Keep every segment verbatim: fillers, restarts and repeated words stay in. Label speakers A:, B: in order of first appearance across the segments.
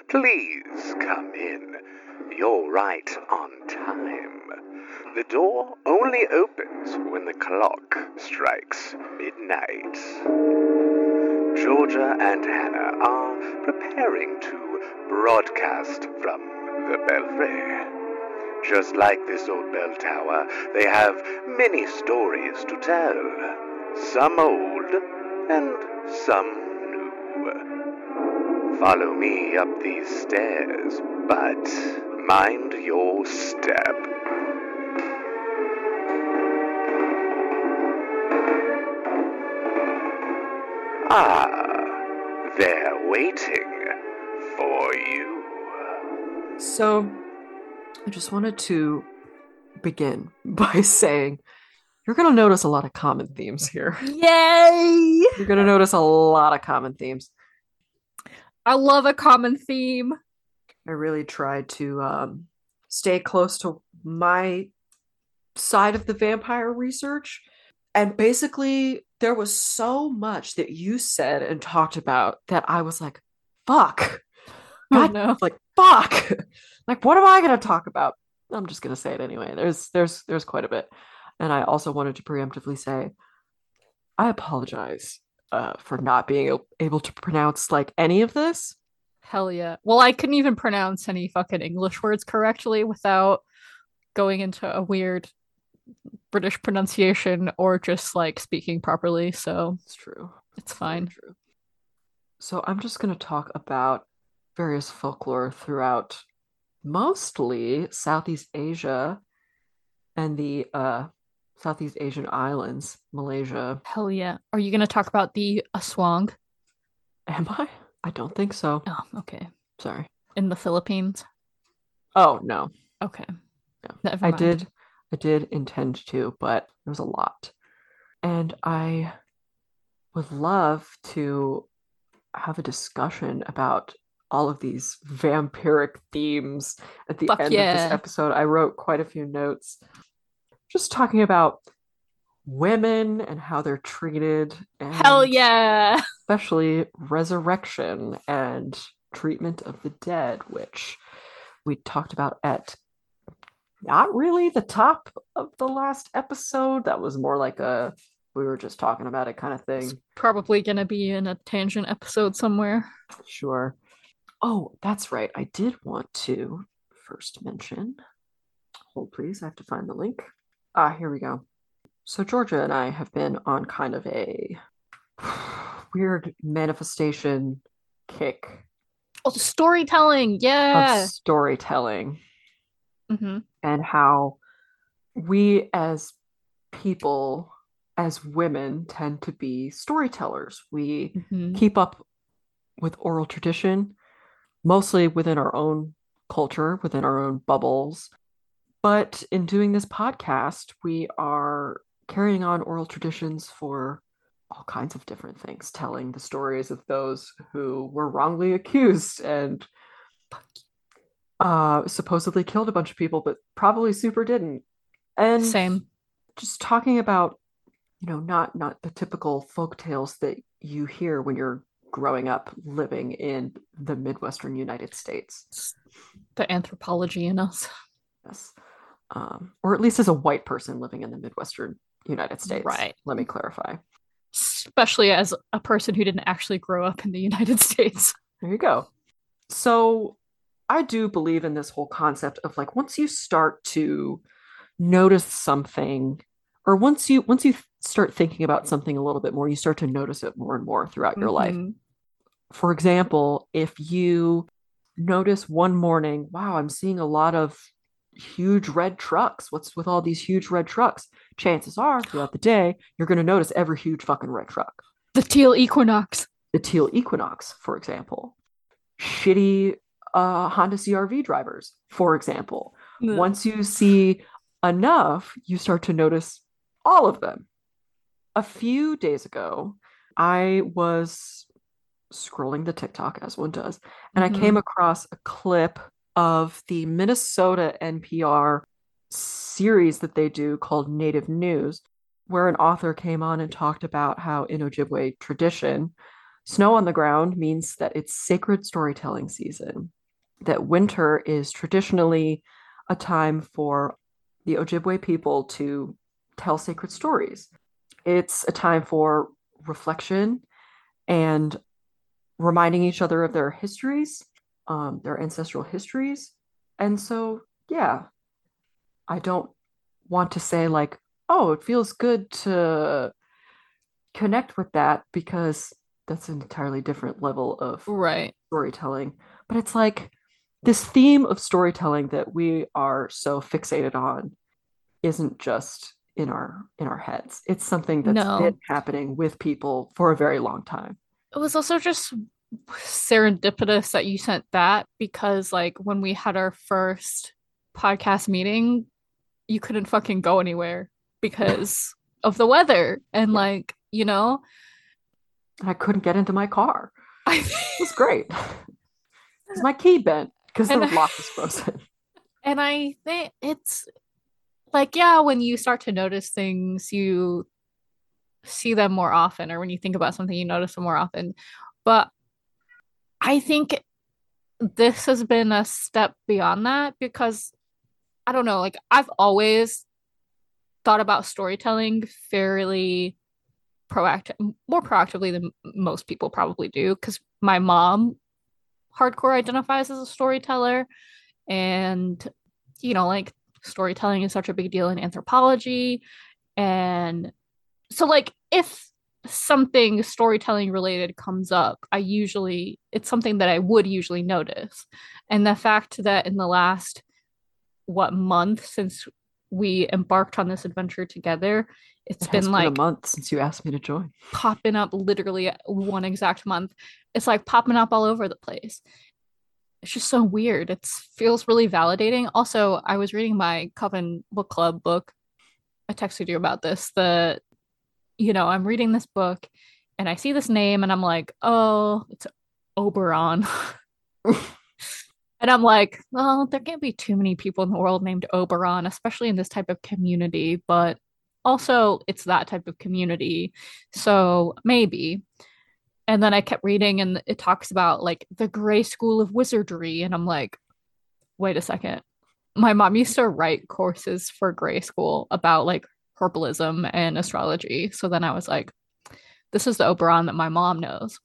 A: Please come in. You're right on time. The door only opens when the clock strikes midnight. Georgia and Hannah are preparing to broadcast from the belfry. Just like this old bell tower, they have many stories to tell. Some old and some new. Follow me up these stairs, but mind your step. Ah, they're waiting for you.
B: So, I just wanted to begin by saying you're going to notice a lot of common themes here.
C: Yay!
B: You're going to notice a lot of common themes.
C: I love a common theme.
B: I really tried to um, stay close to my side of the vampire research. And basically, there was so much that you said and talked about that I was like, fuck. God,
C: oh, no.
B: like, fuck. Like, what am I going to talk about? I'm just going to say it anyway. There's, there's, there's quite a bit. And I also wanted to preemptively say, I apologize uh, for not being able to pronounce like any of this.
C: Hell yeah. Well, I couldn't even pronounce any fucking English words correctly without going into a weird British pronunciation or just like speaking properly. So
B: it's true.
C: It's fine.
B: True. So I'm just going to talk about various folklore throughout mostly Southeast Asia and the uh, Southeast Asian islands, Malaysia.
C: Hell yeah. Are you going to talk about the Aswang?
B: Am I? I don't think so.
C: Oh, okay.
B: Sorry.
C: In the Philippines?
B: Oh, no.
C: Okay.
B: No.
C: Never
B: I
C: mind.
B: did I did intend to, but there was a lot. And I would love to have a discussion about all of these vampiric themes at the
C: Fuck
B: end
C: yeah.
B: of this episode. I wrote quite a few notes just talking about women and how they're treated. And
C: hell yeah.
B: Especially resurrection and treatment of the dead, which we talked about at not really the top of the last episode. That was more like a we were just talking about it kind of thing.
C: It's probably gonna be in a tangent episode somewhere.
B: Sure. Oh, that's right. I did want to first mention. Hold please, I have to find the link. Ah, here we go. So Georgia and I have been on kind of a weird manifestation kick.
C: Oh, storytelling, yeah.
B: Of storytelling.
C: Mm-hmm.
B: And how we as people, as women, tend to be storytellers. We
C: mm-hmm.
B: keep up with oral tradition, mostly within our own culture, within our own bubbles. But in doing this podcast, we are carrying on oral traditions for all kinds of different things, telling the stories of those who were wrongly accused and uh, supposedly killed a bunch of people, but probably super didn't. And
C: same.
B: Just talking about, you know, not not the typical folk tales that you hear when you're growing up living in the Midwestern United States.
C: The anthropology in us.
B: Yes. Um, or at least as a white person living in the Midwestern United States.
C: Right.
B: Let me clarify.
C: Especially as a person who didn't actually grow up in the United States.
B: There you go. So I do believe in this whole concept of like, once you start to notice something, or once you once you start thinking about something a little bit more, you start to notice it more and more throughout your
C: mm-hmm.
B: life. For example, if you notice one morning, wow, I'm seeing a lot of huge red trucks. What's with all these huge red trucks? Chances are throughout the day, you're going to notice every huge fucking red truck.
C: The teal equinox.
B: The teal equinox, for example. Shitty uh, Honda C R V drivers, for example.
C: No.
B: Once you see enough, you start to notice all of them. A few days ago, I was scrolling the TikTok, as one does, and mm-hmm. I came across a clip of the Minnesota N P R series that they do called Native News, where an author came on and talked about how in Ojibwe tradition, snow on the ground means that it's sacred storytelling season. that winter is traditionally a time for the Ojibwe people to tell sacred stories. It's a time for reflection and reminding each other of their histories, um, their ancestral histories. And so, yeah, I don't want to say, like, oh, it feels good to connect with that because that's an entirely different level of
C: Right.
B: storytelling. But it's like this theme of storytelling that we are so fixated on isn't just in our in our heads. It's something that's
C: No.
B: been happening with people for a very long time.
C: It was also just serendipitous that you sent that because, like, when we had our first podcast meeting, you couldn't fucking go anywhere because of the weather. And,
B: Yeah.
C: like, you know,
B: I couldn't get into my car.
C: I
B: It was great. Because my key bent because the
C: And-
B: lock was frozen.
C: and I think it's like, yeah, when you start to notice things, you see them more often, or when you think about something, you notice them more often. But I think this has been a step beyond that because I don't know, like I've always thought about storytelling fairly proactive, more proactively than most people probably do, because my mom hardcore identifies as a storyteller, and you know, like storytelling is such a big deal in anthropology. And so, like, if something storytelling related comes up, I usually, it's something that I would usually notice. And the fact that in the last, what, month since we embarked on this adventure together, it's
B: It
C: been
B: has
C: like
B: been a month since you asked me to join.
C: popping up literally one exact month. It's like popping up all over the place. It's just so weird. It feels really validating. Also, I was reading my Coven Book Club book. I texted you about this. The, you know, I'm reading this book and I see this name and I'm like, oh, it's Oberon. And I'm like, well, there can't be too many people in the world named Oberon, especially in this type of community. But also, it's that type of community. So maybe. And then I kept reading and it talks about like the Grey School of Wizardry. And I'm like, wait a second. My mom used to write courses for Grey School about like herbalism and astrology. So then I was like, this is the Oberon that my mom knows.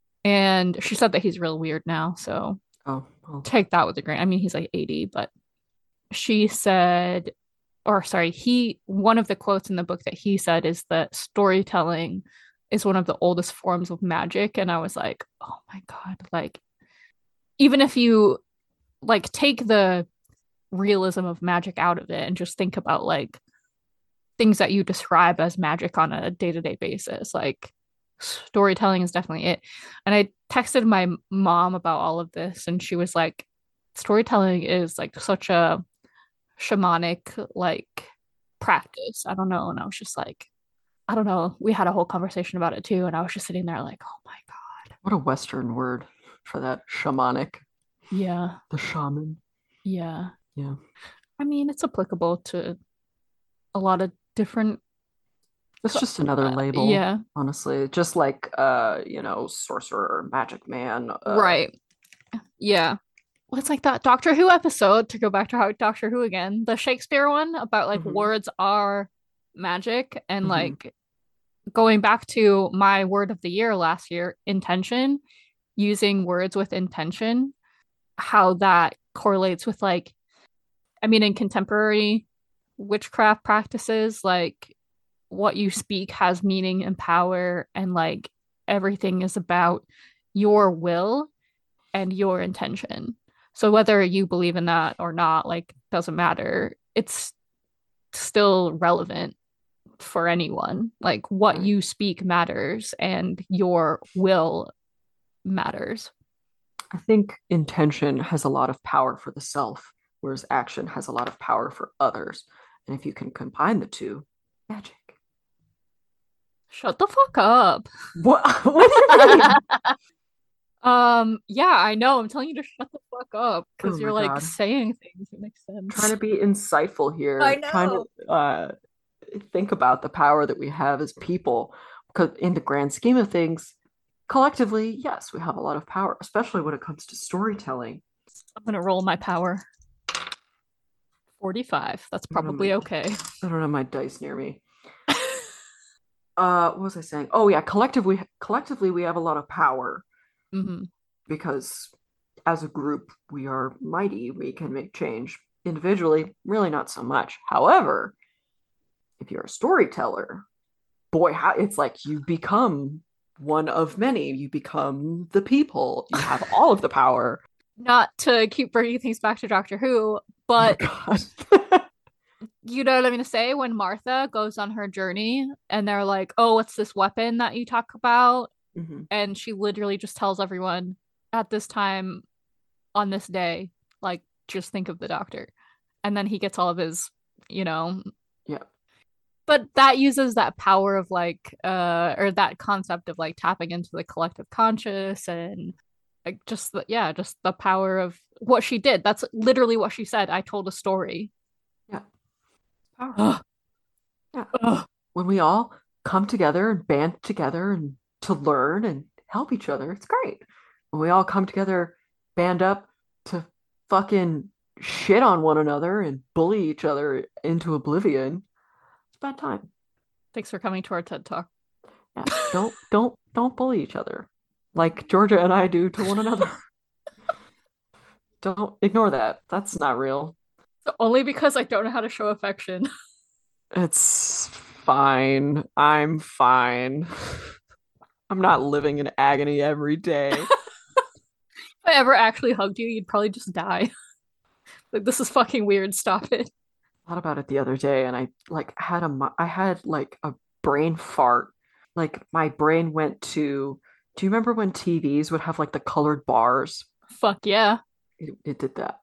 C: And she said that he's real weird now. So
B: Oh, well.
C: take that with a grain. I mean, he's like eighty, but she said, or sorry, he, one of the quotes in the book that he said is that storytelling is one of the oldest forms of magic. And I was like, oh my God, like, even if you like take the realism of magic out of it and just think about like things that you describe as magic on a day-to-day basis, like storytelling is definitely it. And I texted my mom about all of this and she was like, storytelling is like such a shamanic like practice. I don't know. And I was just like, I don't know. We had a whole conversation about it too. And I was just sitting there like, oh my God.
B: What a Western word for that. Shamanic.
C: Yeah.
B: The shaman.
C: Yeah.
B: Yeah.
C: I mean, it's applicable to a lot of different.
B: It's just another
C: uh,
B: label.
C: Yeah.
B: Honestly. Just like, uh, you know, sorcerer, magic man. Uh,
C: Right. Yeah. Well, it's like that Doctor Who episode, to go back to how Doctor Who again, the Shakespeare one about like
B: Mhm.
C: words are magic, and
B: Mhm.
C: like going back to my word of the year last year, intention, using words with intention, how that correlates with like, I mean, in contemporary witchcraft practices, like what you speak has meaning and power, and like everything is about your will and your intention. So whether you believe in that or not, like, doesn't matter. It's still relevant for anyone. Like what
B: Right.
C: you speak matters and your will matters.
B: I think intention has a lot of power for the self, whereas action has a lot of power for others. And if you can combine the two, magic.
C: Shut the fuck up.
B: What, what do you mean?
C: Um, yeah, I know. I'm telling you to shut the fuck up because
B: Oh
C: you're
B: my
C: like
B: God.
C: saying things that make sense.
B: Trying to be insightful here.
C: I
B: Trying
C: know.
B: to uh, think about the power that we have as people. Because in the grand scheme of things, collectively, yes, we have a lot of power, especially when it comes to storytelling.
C: I'm gonna roll my power. forty-five. That's
B: I don't know
C: probably
B: my-
C: okay.
B: I don't have my dice near me. Uh, what was I saying? Oh yeah, collectively, collectively we have a lot of power
C: hmm
B: because as a group we are mighty. We can make change. Individually, really not so much. However, if you're a storyteller, boy, how it's like you become one of many. You become the people. You have all of the power.
C: Not to keep bringing things back to Doctor Who,
B: Oh
C: but
B: God.
C: you know what I'm gonna say? When Martha goes on her journey and they're like, "Oh, what's this weapon that you talk about?"
B: Mhm.
C: And she literally just tells everyone at this time on this day, like, just think of the Doctor. And then he gets all of his, you know,
B: Yeah.
C: but that uses that power of like uh or that concept of like tapping into the collective conscious and like just the, yeah, just the power of what she did. That's literally what she said. I told a story.
B: Yeah. Power.
C: Ugh.
B: Yeah.
C: Ugh.
B: When we all come together and band together and to learn and help each other, it's great. When we all come together, band up to fucking shit on one another and bully each other into oblivion, it's a bad time.
C: Thanks for coming to our TED Talk.
B: Yeah. Don't don't don't bully each other like Georgia and I do to one another. Don't ignore that. That's not real.
C: Only because I don't know how to show affection.
B: It's fine. I'm fine. I'm not living in agony every day.
C: If I ever actually hugged you, you'd probably just die. Like, this is fucking weird. Stop it.
B: Thought about it the other day and I like had a mo- I had like a brain fart. Like my brain went to, do you remember when T Vs would have like the colored bars?
C: Fuck yeah.
B: It, it did that.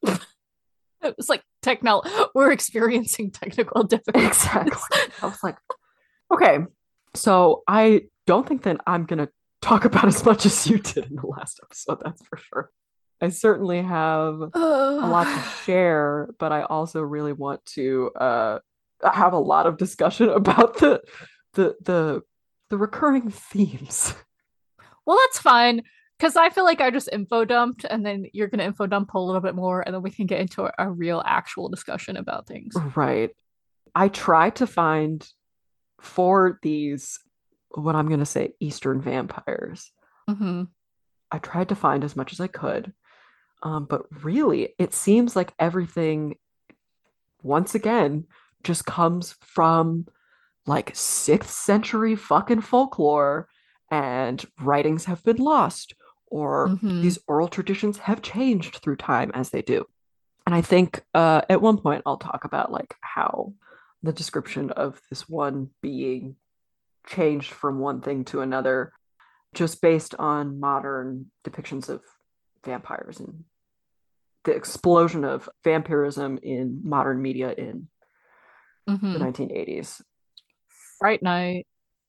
C: It was like techno we're experiencing technical difficulties.
B: Exactly. I was like, okay, so I don't think that I'm gonna talk about as much as you did in the last episode, that's for sure. I certainly have a lot to share, but I also really want to uh, have a lot of discussion about the the the the recurring themes.
C: Well, that's fine because I feel like I just info dumped, and then you're gonna info dump a little bit more, and then we can get into a, a real, actual discussion about things.
B: Right. I try to find for these what I'm gonna say Eastern vampires.
C: Mm-hmm.
B: I tried to find as much as I could, um, but really, it seems like everything once again just comes from like sixth century fucking folklore and writings have been lost or
C: Mm-hmm.
B: these oral traditions have changed through time as they do. And I think uh, at one point I'll talk about like how the description of this one being changed from one thing to another just based on modern depictions of vampires and the explosion of vampirism in modern media in
C: Mm-hmm.
B: the nineteen eighties.
C: Fright Night.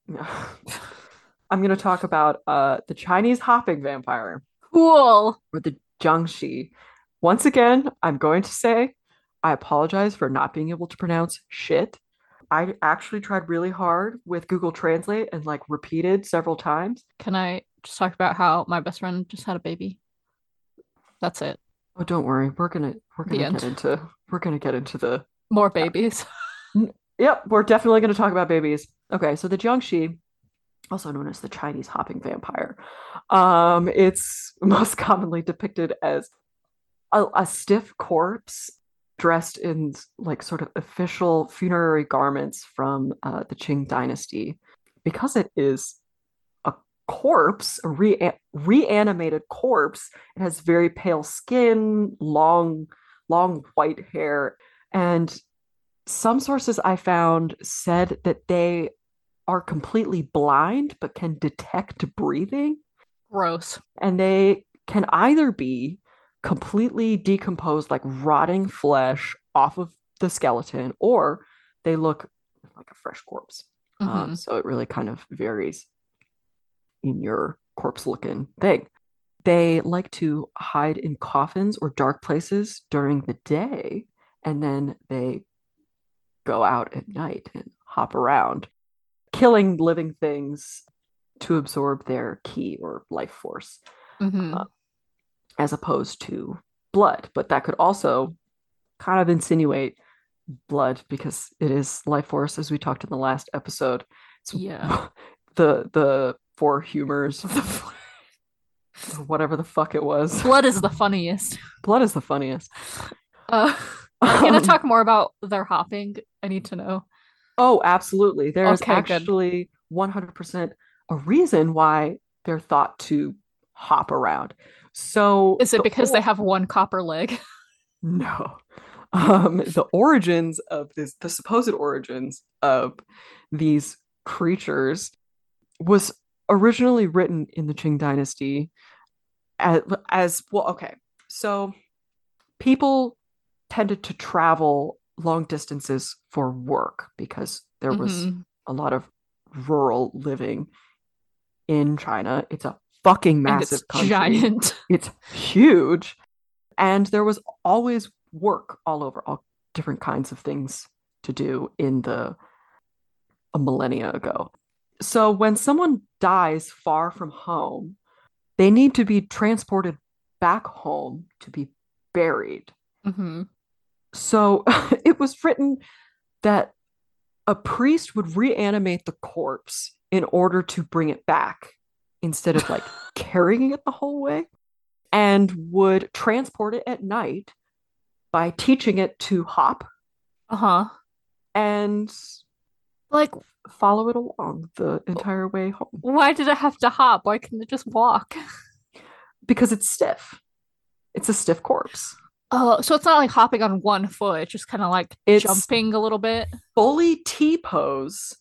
B: I'm going to talk about uh, the Chinese hopping vampire,
C: Cool.
B: or the Jiangshi. Once again, I'm going to say I apologize for not being able to pronounce shit. I actually tried really hard with Google Translate and like repeated several times.
C: Can I just talk about how my best friend just had a baby? That's it.
B: Oh, don't worry. We're gonna we're
C: The
B: gonna
C: end.
B: get into we're gonna get into the
C: More babies.
B: Yep, we're definitely gonna talk about babies. Okay, so the Jiangshi, also known as the Chinese hopping vampire, um, it's most commonly depicted as a, a stiff corpse dressed in like sort of official funerary garments from uh, the Qing dynasty. Because it is a corpse, a re- reanimated corpse, it has very pale skin, long, long white hair, and some sources I found said that they are completely blind but can detect breathing.
C: Gross.
B: And they can either be completely decomposed, like rotting flesh off of the skeleton, or they look like a fresh corpse.
C: Mm-hmm.
B: Um, so it really kind of varies in your corpse looking thing. They like to hide in coffins or dark places during the day, and then they go out at night and hop around, killing living things to absorb their ki or life force,
C: Mm-hmm.
B: uh, as opposed to blood, but that could also kind of insinuate blood because it is life force, as we talked in the last episode. It's
C: Yeah.
B: the the four humors, whatever the fuck it was.
C: Blood is the funniest.
B: Blood is the funniest.
C: Uh, are we gonna
B: Um,
C: talk more about their hopping? I need to know.
B: oh, absolutely. There's
C: Okay, good.
B: actually one hundred percent a reason why they're thought to hop around. So
C: Is it
B: the
C: because they
B: or-
C: have one copper leg?
B: no. Um, the origins of this, the supposed origins of these creatures was originally written in the Qing Dynasty as, as well. Okay, so people tended to travel long distances for work because there was
C: Mhm.
B: a lot of rural living in China. It's a fucking
C: And it's
B: massive country.
C: giant.
B: It's huge. And there was always work all over, all different kinds of things to do in the a millennia ago. So when someone dies far from home, they need to be transported back home to be buried.
C: hmm
B: So it was written that a priest would reanimate the corpse in order to bring it back instead of like carrying it the whole way, and would transport it at night by teaching it to hop
C: Uh-huh.
B: and
C: Like,
B: follow it along the entire way home
C: why did it have to hop? Why couldn't it just walk?
B: because it's stiff. It's a stiff corpse.
C: Oh, so it's not like hopping on one foot, it's just kind of like
B: It's
C: jumping a little bit.
B: fully T pose,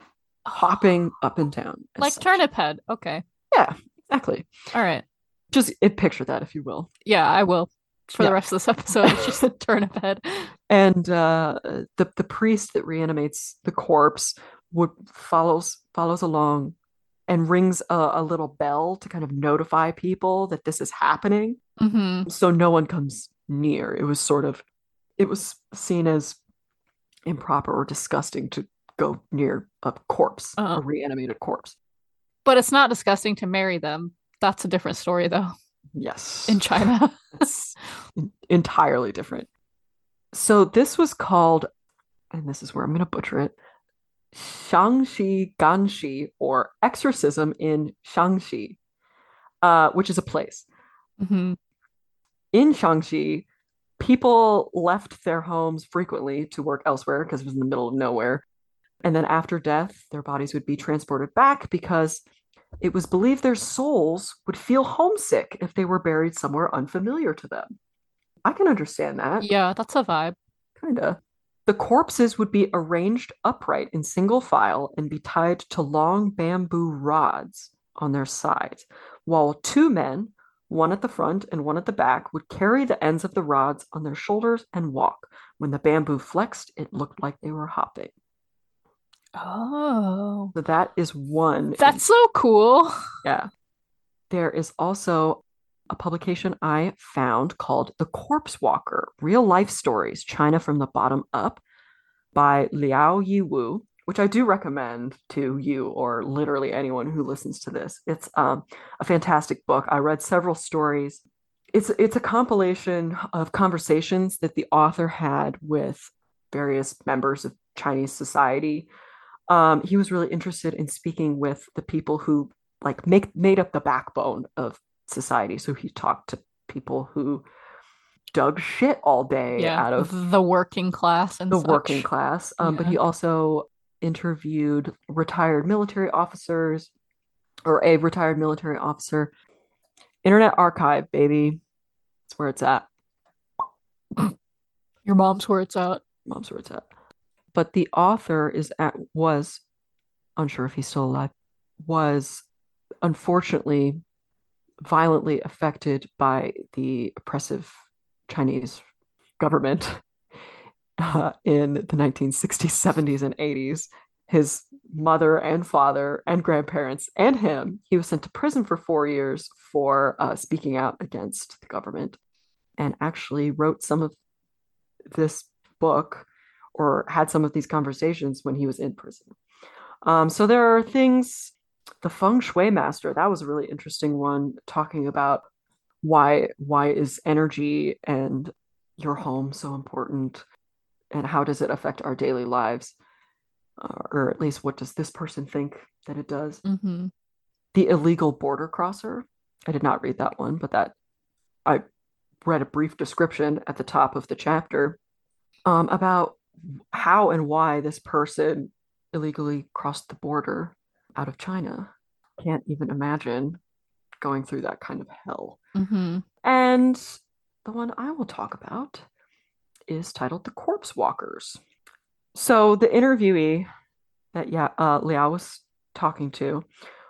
B: hopping up and down. as
C: Like
B: such.
C: turnip head. Okay.
B: Yeah, exactly.
C: All right.
B: Just it, picture that, if you will.
C: Yeah, I will. For
B: Yeah.
C: the rest of this episode, it's just a turnip head.
B: And uh, the the priest that reanimates the corpse would follows follows along and rings a, a little bell to kind of notify people that this is happening,
C: hmm
B: so no one comes near. It was sort of it was seen as improper or disgusting to go near a corpse,
C: Uh-huh.
B: a reanimated corpse.
C: But it's not disgusting to marry them. That's a different story, though,
B: Yes,
C: in China.
B: it's entirely different. So this was called, and this is where I'm going to butcher it, Shangxi Ganshi, or exorcism in Shangxi, uh, which is a place.
C: hmm
B: In Shangxi, people left their homes frequently to work elsewhere because it was in the middle of nowhere. And then after death, their bodies would be transported back because it was believed their souls would feel homesick if they were buried somewhere unfamiliar to them. I can understand that.
C: Yeah, that's a vibe.
B: Kinda. The corpses would be arranged upright in single file and be tied to long bamboo rods on their sides, while two men, one at the front and one at the back, would carry the ends of the rods on their shoulders and walk. When the bamboo flexed, it looked like they were hopping.
C: Oh,
B: So that is one.
C: that's so cool.
B: Yeah. There is also a publication I found called The Corpse Walker, Real Life Stories, China from the Bottom Up by Liao Yiwu, which I do recommend to you or literally anyone who listens to this. It's um, a fantastic book. I read several stories. It's, it's a compilation of conversations that the author had with various members of Chinese society. Um, he was really interested in speaking with the people who like make made up the backbone of society. So he talked to people who dug shit all day
C: Yeah,
B: out of
C: the working class and
B: the
C: such.
B: working class. Um, But
C: Yeah.
B: he also interviewed retired military officers or a retired military officer. Internet Archive, baby. That's where it's at.
C: Your mom's where it's at.
B: Mom's where it's at. But the author is at was unsure if he's still alive, was unfortunately violently affected by the oppressive Chinese government uh, in the nineteen sixties, seventies, and eighties. His mother and father and grandparents and him, he was sent to prison for four years for uh, speaking out against the government, and actually wrote some of this book or had some of these conversations when he was in prison. Um, so there are things, the Feng Shui master, that was a really interesting one, talking about why why is energy and your home so important, and how does it affect our daily lives, uh, or at least what does this person think that it does.
C: Mm-hmm.
B: The illegal border crosser, I did not read that one, but that I read a brief description at the top of the chapter um, about how and why this person illegally crossed the border out of China. Can't even imagine going through that kind of hell.
C: Mm-hmm.
B: And the one I will talk about is titled The Corpse Walkers. So the interviewee that yeah, uh, Liao was talking to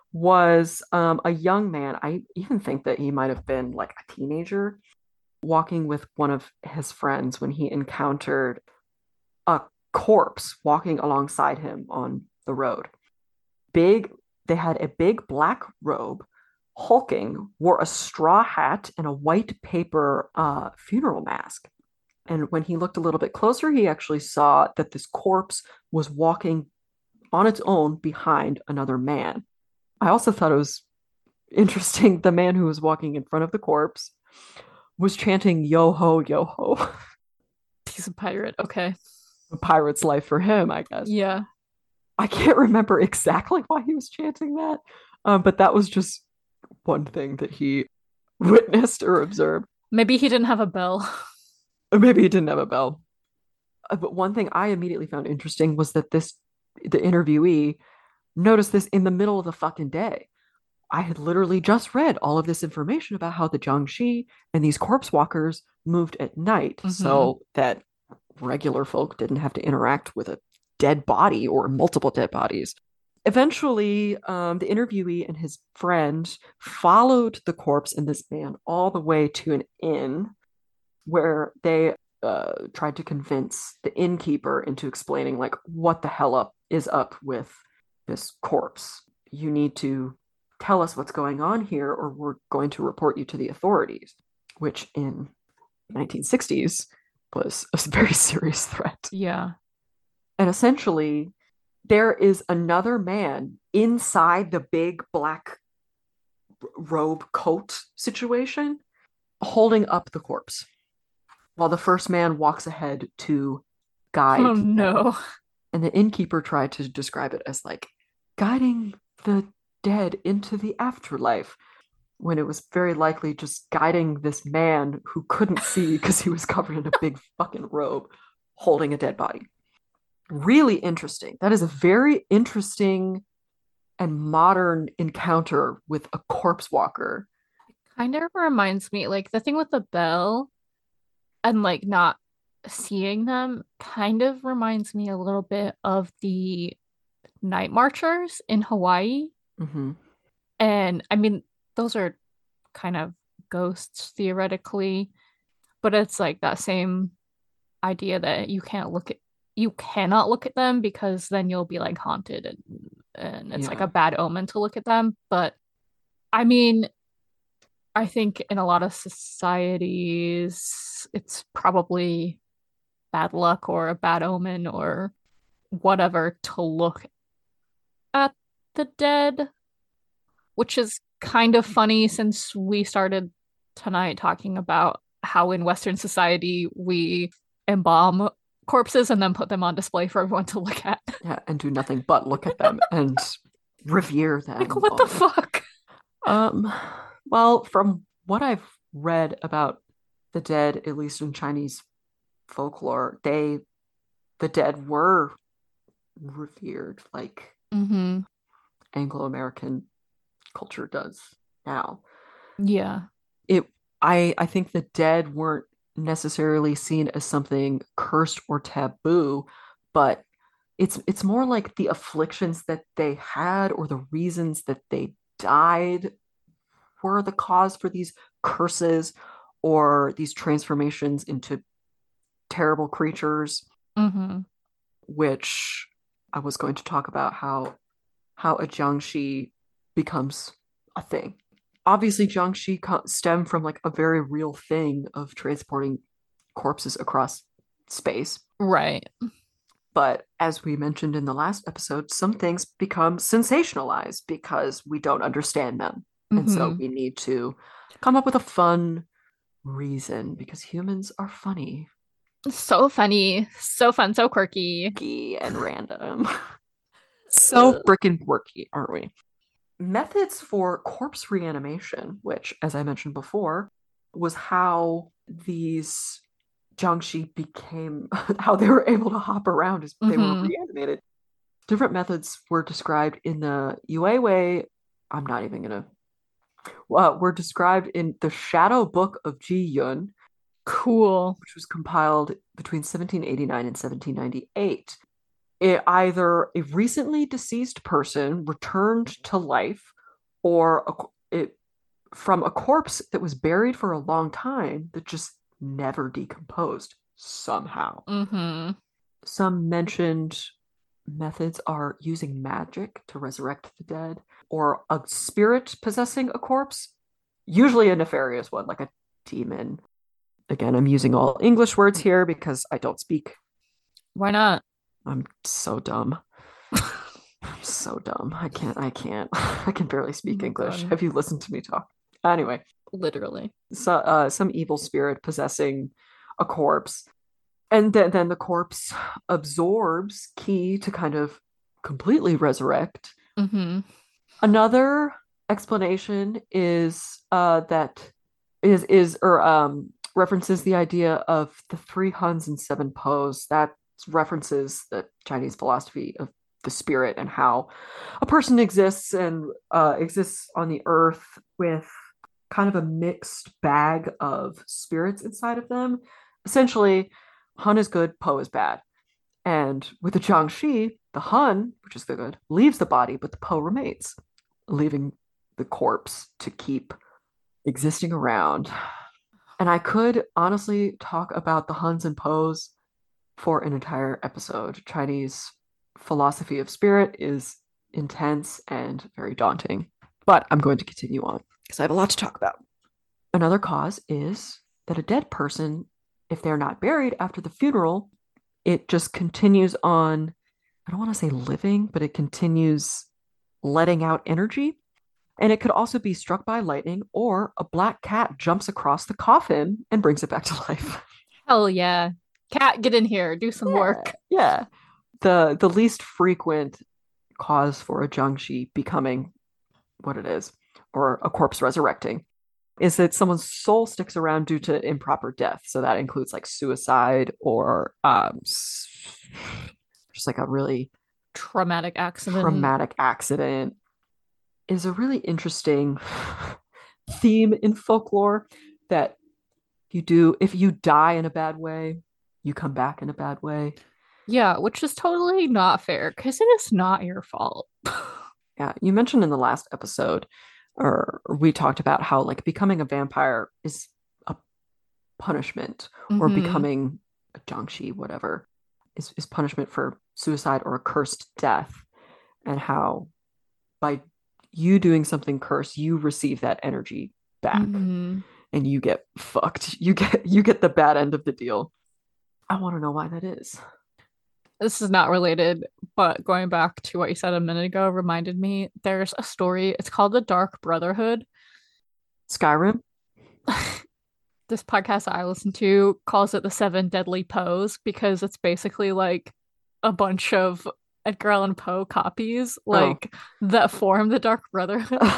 B: was um, a young man. I even think that he might have been like a teenager, walking with one of his friends when he encountered a corpse walking alongside him on the road. Big, they had a big black robe, hulking, wore a straw hat and a white paper uh, funeral mask. And when he looked a little bit closer, he actually saw that this corpse was walking on its own behind another man. I also thought it was interesting. The man who was walking in front of the corpse was chanting yo ho, yo ho.
C: He's a pirate. Okay.
B: A pirate's life for him, I guess.
C: Yeah.
B: I can't remember exactly why he was chanting that, um, but that was just one thing that he witnessed or observed.
C: Maybe he didn't have a bell.
B: Or maybe he didn't have a bell. Uh, but one thing I immediately found interesting was that this, the interviewee, noticed this in the middle of the fucking day. I had literally just read all of this information about how the Jiangxi and these corpse walkers moved at night,
C: Mhm.
B: so that regular folk didn't have to interact with a dead body or multiple dead bodies. Eventually, um, the interviewee and his friend followed the corpse and this man all the way to an inn where they uh, tried to convince the innkeeper into explaining, like, what the hell up is up with this corpse. You need to tell us what's going on here, or we're going to report you to the authorities, which in the nineteen sixties was a very serious threat.
C: Yeah.
B: And essentially, there is another man inside the big black robe coat situation holding up the corpse, while the first man walks ahead to guide.
C: Oh
B: them.
C: no.
B: And the innkeeper tried to describe it as like guiding the dead into the afterlife, when it was very likely just guiding this man who couldn't see because he was covered in a big fucking robe holding a dead body. Really interesting. That is a very interesting and modern encounter with a corpse walker.
C: Kind of reminds me, like the thing with the bell and like not seeing them kind of reminds me a little bit of the night marchers in Hawaii.
B: Mm-hmm.
C: And I mean, those are kind of ghosts theoretically, but it's like that same idea that you can't look at you cannot look at them because then you'll be like haunted, and and it's
B: Yeah.
C: like a bad omen to look at them. But I mean, I think in a lot of societies it's probably bad luck or a bad omen or whatever to look at the dead, which is kind of funny since we started tonight talking about how in Western society we embalm corpses and then put them on display for everyone to look at.
B: Yeah, and do nothing but look at them and revere them.
C: Like, what the fuck?
B: Um, well, from what I've read about the dead, at least in Chinese folklore, they, the dead were revered like
C: Mm-hmm.
B: Anglo-American culture does now.
C: Yeah.
B: It, I, I think the dead weren't necessarily seen as something cursed or taboo, but it's it's more like the afflictions that they had or the reasons that they died were the cause for these curses or these transformations into terrible creatures.
C: Mm-hmm.
B: Which I was going to talk about how how a Jiangxi becomes a thing. Obviously, Jiangxi co- stem from like a very real thing of transporting corpses across space.
C: Right.
B: But as we mentioned in the last episode, some things become sensationalized because we don't understand them. And so
C: Mhm.
B: we need to Come up with a fun reason because humans are funny,
C: So funny, so fun, so quirky.
B: geeky, and random. So
C: Ugh.
B: freaking quirky, aren't we? Methods for corpse reanimation, which, as I mentioned before, was how these Jiangshi became, how they were able to hop around as they were
C: Mhm.
B: reanimated. Different methods were described in the Yue Wei. I'm not even going to, uh, were described in the Shadow Book of Ji Yun,
C: Cool.
B: which was compiled between seventeen eighty-nine and seventeen ninety-eight. It, either a recently deceased person returned to life or a, it, from a corpse that was buried for a long time that just never decomposed somehow.
C: Mhm.
B: Some mentioned methods are using magic to resurrect the dead or a spirit possessing a corpse, usually a nefarious one like a demon. Again, I'm using all English words here because I don't speak.
C: Why not?
B: I'm so dumb. I'm so dumb. I can't, I can't. I can barely speak
C: Oh my
B: English.
C: God.
B: Have you listened to me talk? Anyway,
C: Literally.
B: so, uh, some evil spirit possessing a corpse. And then, then the corpse absorbs ki to kind of completely resurrect.
C: Mhm.
B: Another explanation is uh, that is is or um, references the idea of the three Huns and seven Poes. That references the Chinese philosophy of the spirit and how a person exists and uh, exists on the earth with kind of a mixed bag of spirits inside of them. Essentially, Hun is good, Po is bad. And with the Jiangshi, the Hun, which is the good, leaves the body, but the Po remains, leaving the corpse to keep existing around. And I could honestly talk about the Huns and Poes for an entire episode. Chinese philosophy of spirit is intense and very daunting. But I'm going to continue on because I have a lot to talk about. Another cause is that a dead person, if they're not buried after the funeral, it just continues on. I don't want to say living, but it continues letting out energy. And it could also be struck by lightning, or a black cat jumps across the coffin and brings it back to life.
C: Hell yeah. Cat, get in here. Do some
B: Yeah,
C: work.
B: yeah. The the least frequent cause for a Jiangshi becoming what it is, or a corpse resurrecting, is that someone's soul sticks around due to improper death. So that includes like suicide or um, just like a really
C: Traumatic accident.
B: traumatic accident. Is a really interesting theme in folklore that you do if you die in a bad way, you come back in a bad way.
C: Yeah, which is totally not fair because it is not your fault.
B: Yeah, you mentioned in the last episode, or we talked about how like becoming a vampire is a punishment, or
C: hmm
B: becoming a Jiangshi, whatever, is, is punishment for suicide or a cursed death, and how by you doing something cursed, you receive that energy back
C: hmm
B: and you get fucked. You get you get the bad end of the deal. I want to know why that is.
C: This is not related, but going back to what you said a minute ago reminded me there's a story. It's called The Dark Brotherhood.
B: Skyrim?
C: This podcast I listen to calls it the Seven Deadly Poes because it's basically like a bunch of Edgar Allan Poe copies,
B: Oh.
C: like that form the Dark Brotherhood,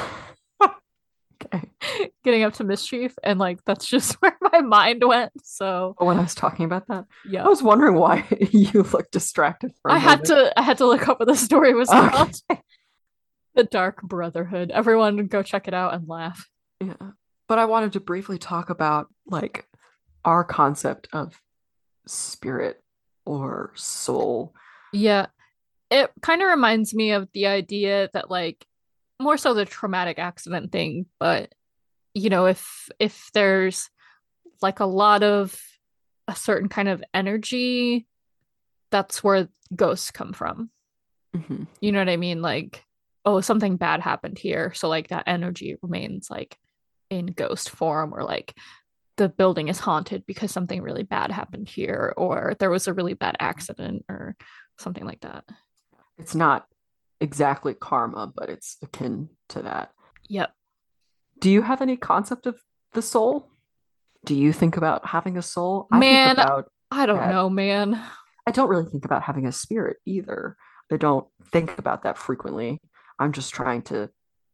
B: Okay.
C: getting up to mischief, and like that's just where my mind went. So
B: When I was talking about that,
C: yeah,
B: I was wondering why you looked distracted for a
C: I had
B: moment.
C: to I had to look up what the story was
B: Okay.
C: called. The Dark Brotherhood. Everyone go check it out and laugh.
B: Yeah. But I wanted to briefly talk about like our concept of spirit or soul.
C: Yeah, it kind of reminds me of the idea that like more so the traumatic accident thing, but you know, if if there's like a lot of a certain kind of energy, that's where ghosts come from.
B: Mhm.
C: You know what I mean? Like, oh, something bad happened here, so like that energy remains like in ghost form, or like the building is haunted because something really bad happened here, or there was a really bad accident, or something like that.
B: It's not exactly karma, but it's akin to that.
C: Yep.
B: Do you have any concept of the soul? Do you think about having a soul? I think
C: Man,
B: about
C: I don't
B: that.
C: know, man.
B: I don't really think about having a spirit either. I don't think about that frequently. I'm just trying to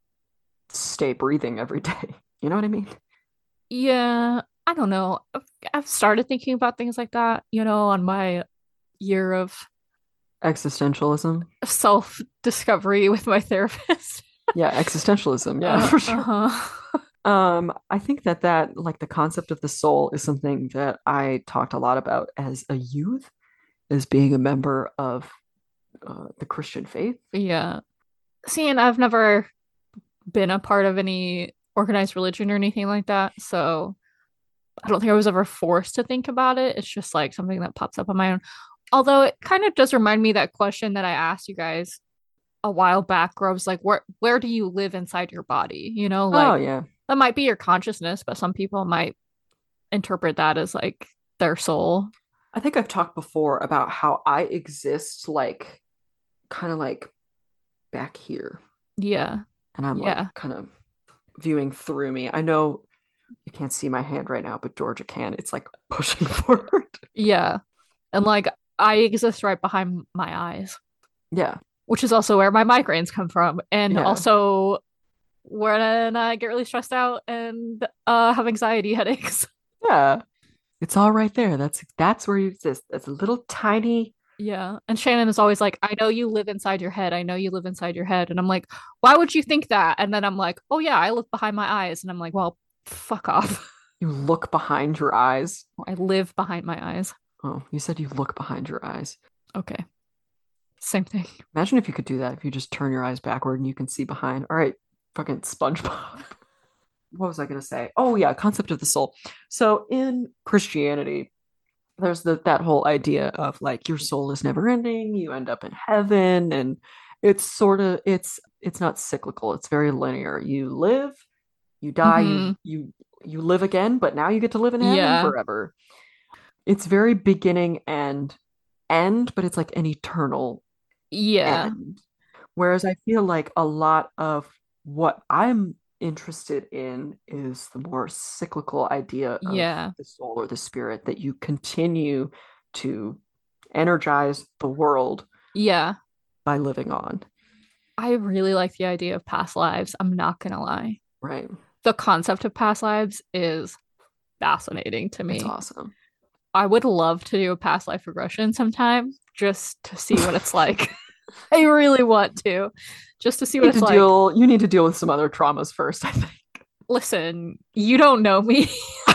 B: stay breathing every day. You know what I mean?
C: Yeah, I don't know. I've, I've started thinking about things like that, you know, on my year of
B: Existentialism.
C: self-discovery with my therapist.
B: Yeah, existentialism. Yeah,
C: Uh,
B: for sure.
C: uh-huh.
B: Um, I think that that like the concept of the soul is something that I talked a lot about as a youth, as being a member of uh, the Christian faith.
C: Yeah. See, and I've never been a part of any organized religion or anything like that, so I don't think I was ever forced to think about it. It's just like something that pops up on my own. Although it kind of does remind me of that question that I asked you guys a while back, where I was like, where where do you live inside your body? You know,
B: Oh
C: like
B: yeah,
C: that might be your consciousness, but some people might interpret that as like their soul.
B: I think I've talked before about how I exist like kind of like back here,
C: Yeah.
B: and I'm like
C: Yeah.
B: kind of viewing through me. I know you can't see my hand right now, but Georgia can. It's like pushing forward.
C: Yeah. And like I exist right behind my eyes,
B: Yeah,
C: which is also where my migraines come from. And
B: yeah,
C: also when I get really stressed out and uh have anxiety headaches.
B: yeah. It's all right there. That's that's where you exist. That's a little tiny.
C: Yeah. And Shannon is always like, I know you live inside your head. I know you live inside your head. And I'm like, why would you think that? And then I'm like, oh yeah, I look behind my eyes. And I'm like, well, fuck off.
B: You look behind your eyes.
C: I live behind my eyes.
B: Oh, you said you look behind your eyes.
C: Okay. Same thing.
B: Imagine if you could do that. If you just turn your eyes backward and you can see behind. All right, fucking SpongeBob. What was I going to say? Oh yeah, concept of the soul. So in Christianity, there's the, that whole idea of like your soul is never ending. You end up in heaven, and it's sort of it's it's not cyclical. It's very linear. You live, you die,
C: Mm-hmm.
B: you you you live again, but now you get to live in heaven
C: Yeah.
B: forever. It's very beginning and end, but it's like an eternal
C: Yeah.
B: end. Whereas I feel like a lot of what I'm interested in is the more cyclical idea of
C: Yeah.
B: the soul or the spirit, that you continue to energize the world
C: Yeah.
B: by living on.
C: I really like the idea of past lives. I'm not gonna lie.
B: Right.
C: The concept of past lives is fascinating to
B: It's
C: me.
B: awesome.
C: I would love to do a past life regression sometime just to see what it's like. I really want to, just to see
B: You
C: what
B: need
C: it's
B: to
C: like.
B: deal you need to deal with some other traumas first, I think.
C: Listen, you don't know me.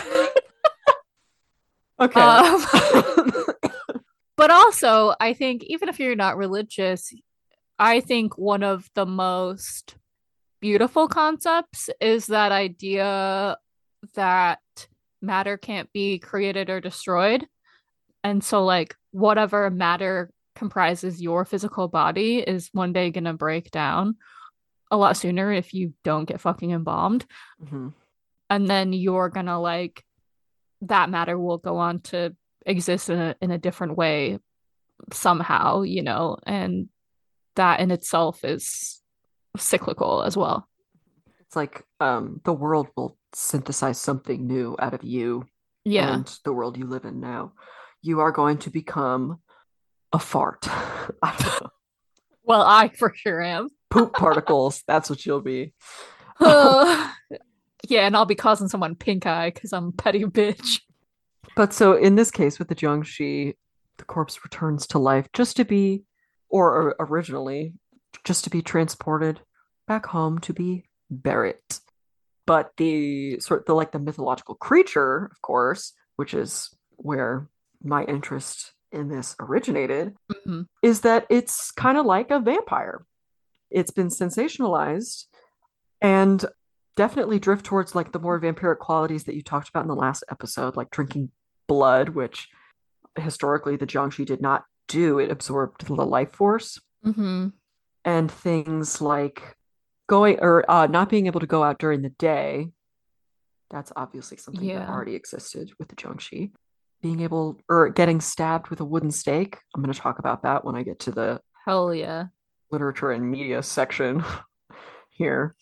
B: Okay.
C: Um, but also, I think even if you're not religious, I think one of the most beautiful concepts is that idea that matter can't be created or destroyed. And so, like, whatever matter comprises your physical body is one day gonna break down a lot sooner if you don't get fucking embalmed.
B: Mm-hmm.
C: And then you're gonna, like, that matter will go on to exist in a, in a different way somehow, you know, and that in itself is cyclical as well.
B: It's like um, the world will synthesize something new out of you
C: Yeah.
B: and the world you live in now. You are going to become a fart. I don't know.
C: Well, I for sure am.
B: Poop particles. That's what you'll be.
C: Uh, yeah, and I'll be causing someone pink eye because I'm a petty bitch.
B: But so in this case with the Jiangshi, the corpse returns to life just to be, or originally, just to be transported back home to be buried. But the sort of the like the mythological creature, of course, which is where my interest in this originated,
C: Mm-hmm.
B: is that it's kind of like a vampire. It's been sensationalized and definitely drift towards like the more vampiric qualities that you talked about in the last episode, like drinking blood, which historically the Jiangshi did not do. It absorbed the life force.
C: Mm-hmm.
B: And things like going or uh, not being able to go out during the day. That's obviously something
C: Yeah.
B: that already existed with the Jiangshi. Being able or getting stabbed with a wooden stake. I'm going to talk about that when I get to the
C: Hell yeah.
B: literature and media section here.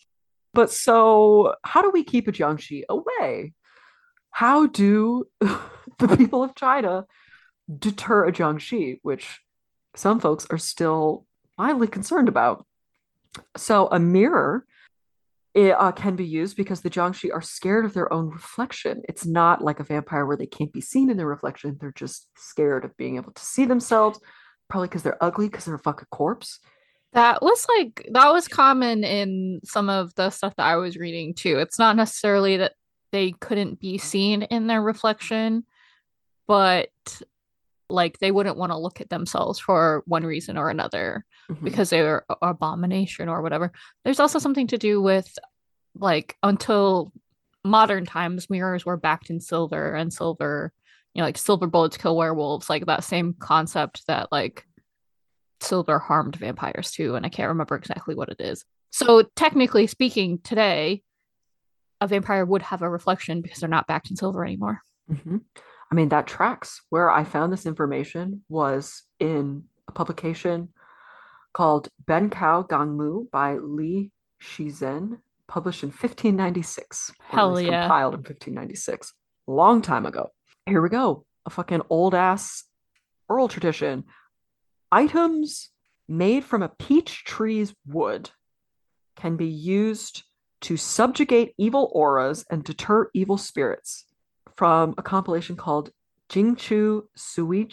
B: But so, how do we keep a Jiangxi away? How do the people of China deter a Jiangxi, which some folks are still mildly concerned about? So, a mirror it, uh, can be used because the Jiangxi are scared of their own reflection. It's not like a vampire where they can't be seen in their reflection. They're just scared of being able to see themselves, probably because they're ugly, because they're a fucking corpse.
C: That was like that was common in some of the stuff that I was reading too. It's not necessarily that they couldn't be seen in their reflection, but like they wouldn't want to look at themselves for one reason or another
B: Mhm.
C: because they were abomination or whatever. There's also something to do with like until modern times, mirrors were backed in silver and silver, you know, like silver bullets kill werewolves, like that same concept that like silver harmed vampires too, and I can't remember exactly what it is. So technically speaking, today a vampire would have a reflection because they're not backed in silver anymore.
B: Mm-hmm. I mean, that tracks. Where I found this information was in a publication called Benkao Gangmu by Li Shizhen, published in fifteen ninety-six.
C: Hell
B: or at least
C: yeah.
B: compiled in fifteen ninety-six. A long time ago. Here we go. A fucking old ass oral tradition. Items made from a peach tree's wood can be used to subjugate evil auras and deter evil spirits, from a compilation called Jingchu Sui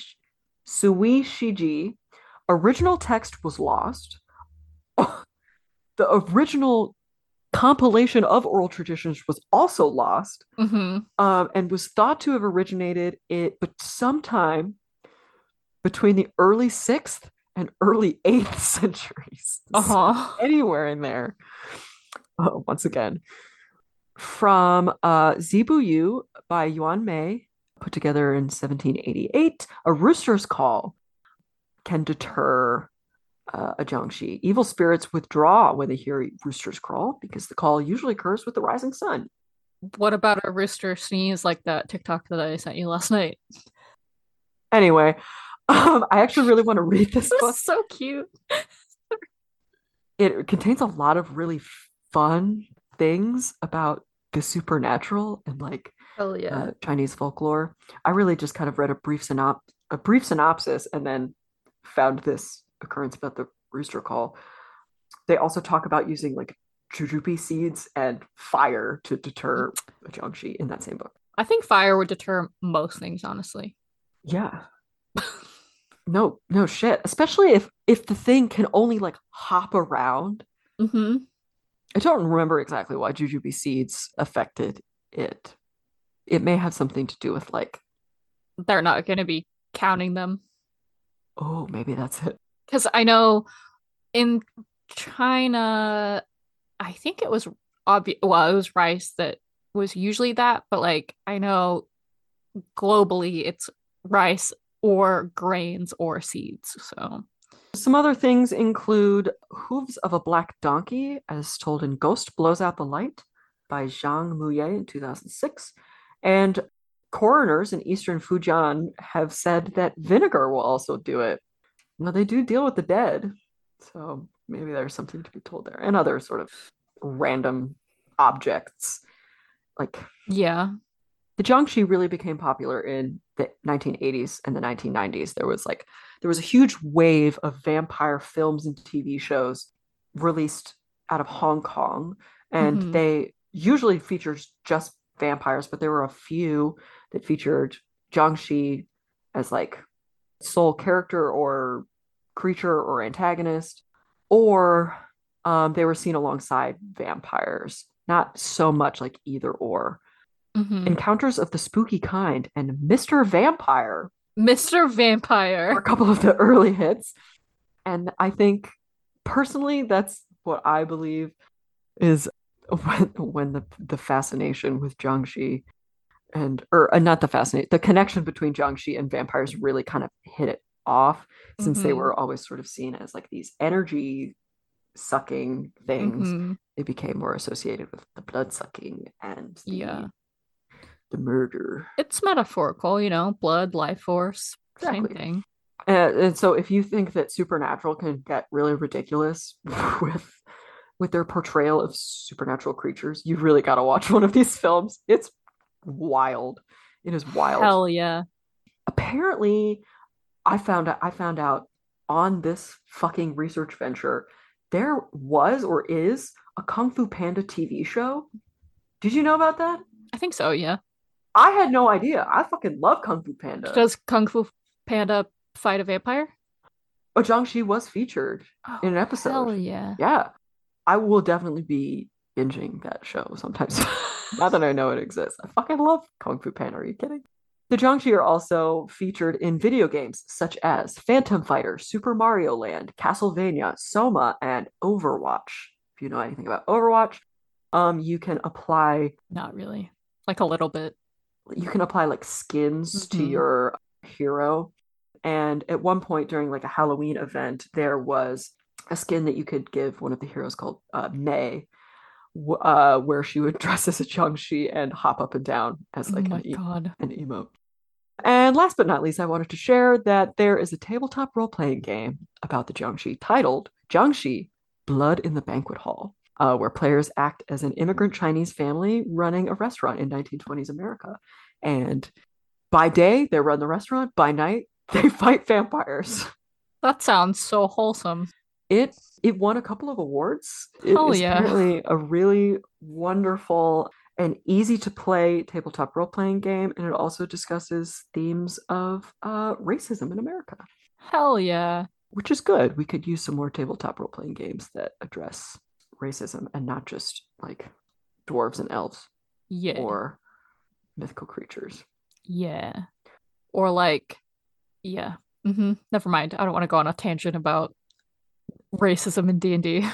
B: Shiji. Original text was lost. The original compilation of oral traditions was also lost,
C: mm-hmm.
B: um, and was thought to have originated it, but sometime between the early sixth and early eighth centuries.
C: Uh-huh.
B: So anywhere in there. Oh, once again, from uh, Zibu Yu by Yuan Mei, put together in seventeen eighty-eight, a rooster's call can deter uh, a Jiangxi. Evil spirits withdraw when they hear roosters crawl because the call usually occurs with the rising sun.
C: What about a rooster sneeze like that TikTok that I sent you last night?
B: Anyway, um, I actually really want to read this
C: It
B: book.
C: was so cute.
B: It contains a lot of really fun things about the supernatural and like
C: Hell yeah.
B: uh, Chinese folklore. I really just kind of read a brief synop a brief synopsis and then found this occurrence about the rooster call. They also talk about using like jujube seeds and fire to deter a Jiangxi in that same book.
C: I think fire would deter most things, honestly.
B: Yeah. no, no shit. Especially if if the thing can only like hop around.
C: Mm-hmm.
B: I don't remember exactly why jujube seeds affected it. It may have something to do with like
C: they're not going to be counting them.
B: Oh, maybe that's it.
C: Because I know in China, I think it was obvious. Well, it was rice that was usually that, but like I know globally, it's rice or grains or seeds. So
B: some other things include Hooves of a Black Donkey, as told in Ghost Blows Out the Light by Zhang Muye in two thousand six. And coroners in eastern Fujian have said that vinegar will also do it. Now, they do deal with the dead, so maybe there's something to be told there. And other sort of random objects. Like,
C: yeah.
B: The Jiangxi really became popular in the nineteen eighties and the nineteen nineties. There was like there was a huge wave of vampire films and T V shows released out of Hong Kong, and mm-hmm. they usually featured just vampires, but there were a few that featured Jiangxi as like sole character or creature or antagonist, or um, they were seen alongside vampires. Not so much like either or. Mm-hmm. Encounters of the Spooky Kind and Mister Vampire.
C: Mister Vampire.
B: Were a couple of the early hits. And I think personally, that's what I believe is when, when the, the fascination with Jiangxi and, or uh, not the fascination, the connection between Jiangxi and vampires really kind of hit it off, since mm-hmm. they were always sort of seen as like these energy sucking things. Mm-hmm. They became more associated with the blood sucking and the,
C: yeah.
B: the murder.
C: It's metaphorical, you know, blood, life force, exactly. Same thing.
B: And, and so if you think that supernatural can get really ridiculous with with their portrayal of supernatural creatures. You really got to watch one of these films. It's wild. It is wild.
C: Hell yeah.
B: Apparently, I found out I found out on this fucking research venture, there was or is a Kung Fu Panda T V show. Did you know about that?
C: I think so, yeah.
B: I had no idea. I fucking love Kung Fu Panda.
C: Does Kung Fu Panda fight a vampire?
B: Oh, Zhang Shi was featured
C: Oh,
B: in an episode.
C: hell yeah.
B: Yeah. I will definitely be binging that show sometimes. Now that I know it exists. I fucking love Kung Fu Panda. Are you kidding? The Jiangxi are also featured in video games such as Phantom Fighter, Super Mario Land, Castlevania, Soma, and Overwatch. If you know anything about Overwatch, um, you can apply
C: Not really. Like a little bit.
B: you can apply like skins to
C: Mhm.
B: your hero. And at one point during like a Halloween event, there was a skin that you could give one of the heroes called uh, Mei, w- uh, where she would dress as a Jiangxi and hop up and down as
C: Oh
B: like
C: my
B: an, e-
C: god.
B: an emote. And last but not least, I wanted to share that there is a tabletop role-playing game about the Jiangxi titled Jiangxi Blood in the Banquet Hall, uh, where players act as an immigrant Chinese family running a restaurant in nineteen twenties America. And by day, they run the restaurant. By night, they fight vampires.
C: That sounds so wholesome.
B: It it won a couple of awards. It
C: Hell
B: is
C: yeah.
B: apparently a really wonderful and easy to play tabletop role playing game, and it also discusses themes of uh, racism in America,
C: Hell yeah.
B: which is good. We could use some more tabletop role playing games that address racism and not just like dwarves and elves
C: Yeah.
B: or mythical creatures.
C: Yeah. Or like, yeah. hmm Never mind. I don't want to go on a tangent about racism in D and D.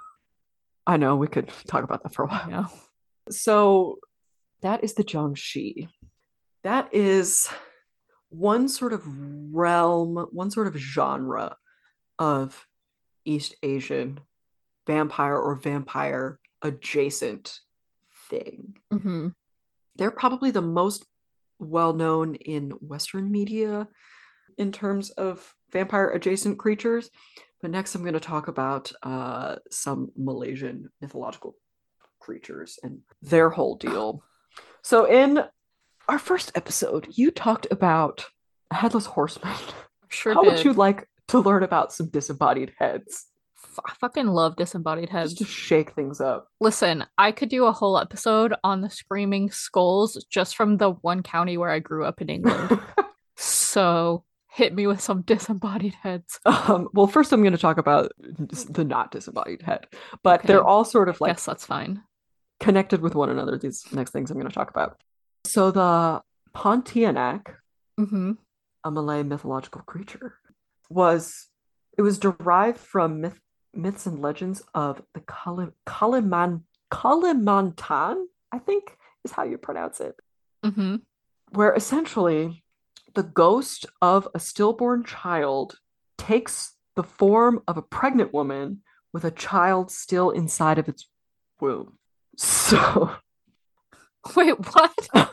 B: I know we could talk about that for a while.
C: Yeah.
B: So that is the Jiangxi. That is one sort of realm, one sort of genre of East Asian vampire or vampire adjacent thing.
C: hmm
B: They're probably the most well known in Western media in terms of vampire adjacent creatures. But next, I'm going to talk about uh, some Malaysian mythological creatures and their whole deal. So, in our first episode, you talked about a headless horseman.
C: Sure
B: How
C: did.
B: would you like to learn about some disembodied heads?
C: F- I fucking love disembodied heads.
B: Just to shake things up.
C: Listen, I could do a whole episode on the screaming skulls just from the one county where I grew up in England. So hit me with some disembodied heads.
B: Um, well, first I'm going to talk about the not disembodied head, but
C: Okay.
B: they're all sort of like
C: Guess that's fine.
B: connected with one another. These next things I'm going to talk about. So the Pontianak,
C: hmm
B: a Malay mythological creature, was it was derived from myth, myths and legends of the Kali, Kaliman, Kalimantan, I think is how you pronounce it,
C: hmm
B: where essentially the ghost of a stillborn child takes the form of a pregnant woman with a child still inside of its womb. So,
C: Wait, what?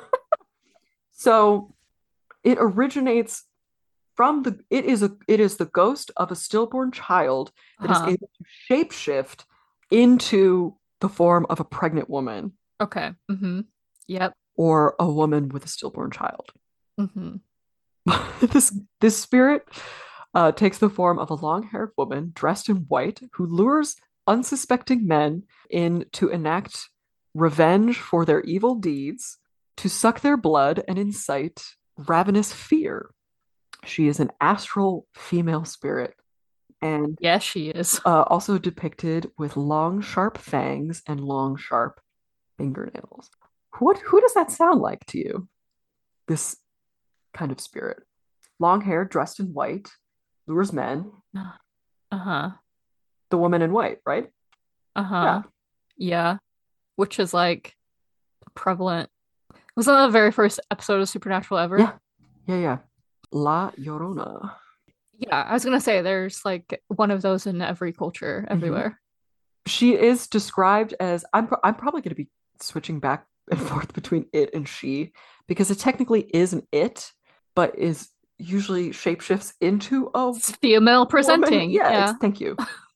B: so it originates from the it is a it is the ghost of a stillborn child that
C: Uh-huh.
B: is able to shapeshift into the form of a pregnant woman
C: Okay. hmm Yep.
B: or a woman with a stillborn child.
C: hmm
B: this this spirit uh, takes the form of a long-haired woman dressed in white who lures unsuspecting men in to enact revenge for their evil deeds, to suck their blood and incite ravenous fear. She is an astral female spirit and
C: Yes, she is.
B: uh, also depicted with long, sharp fangs and long, sharp fingernails. What who does that sound like to you? This kind of spirit. Long hair, dressed in white, lures men.
C: Uh-huh.
B: The woman in white, right?
C: Uh-huh. Yeah. Which is like prevalent. Was that the very first episode of Supernatural ever?
B: Yeah. Yeah, yeah. La Llorona.
C: Yeah, I was gonna say there's like one of those in every culture, everywhere.
B: She is described as I'm pro- I'm probably going to be switching back and forth between it and she because it technically is an it, but is usually shapeshifts into a
C: It's female
B: woman.
C: presenting.
B: Yeah,
C: Yeah.
B: it's- thank you.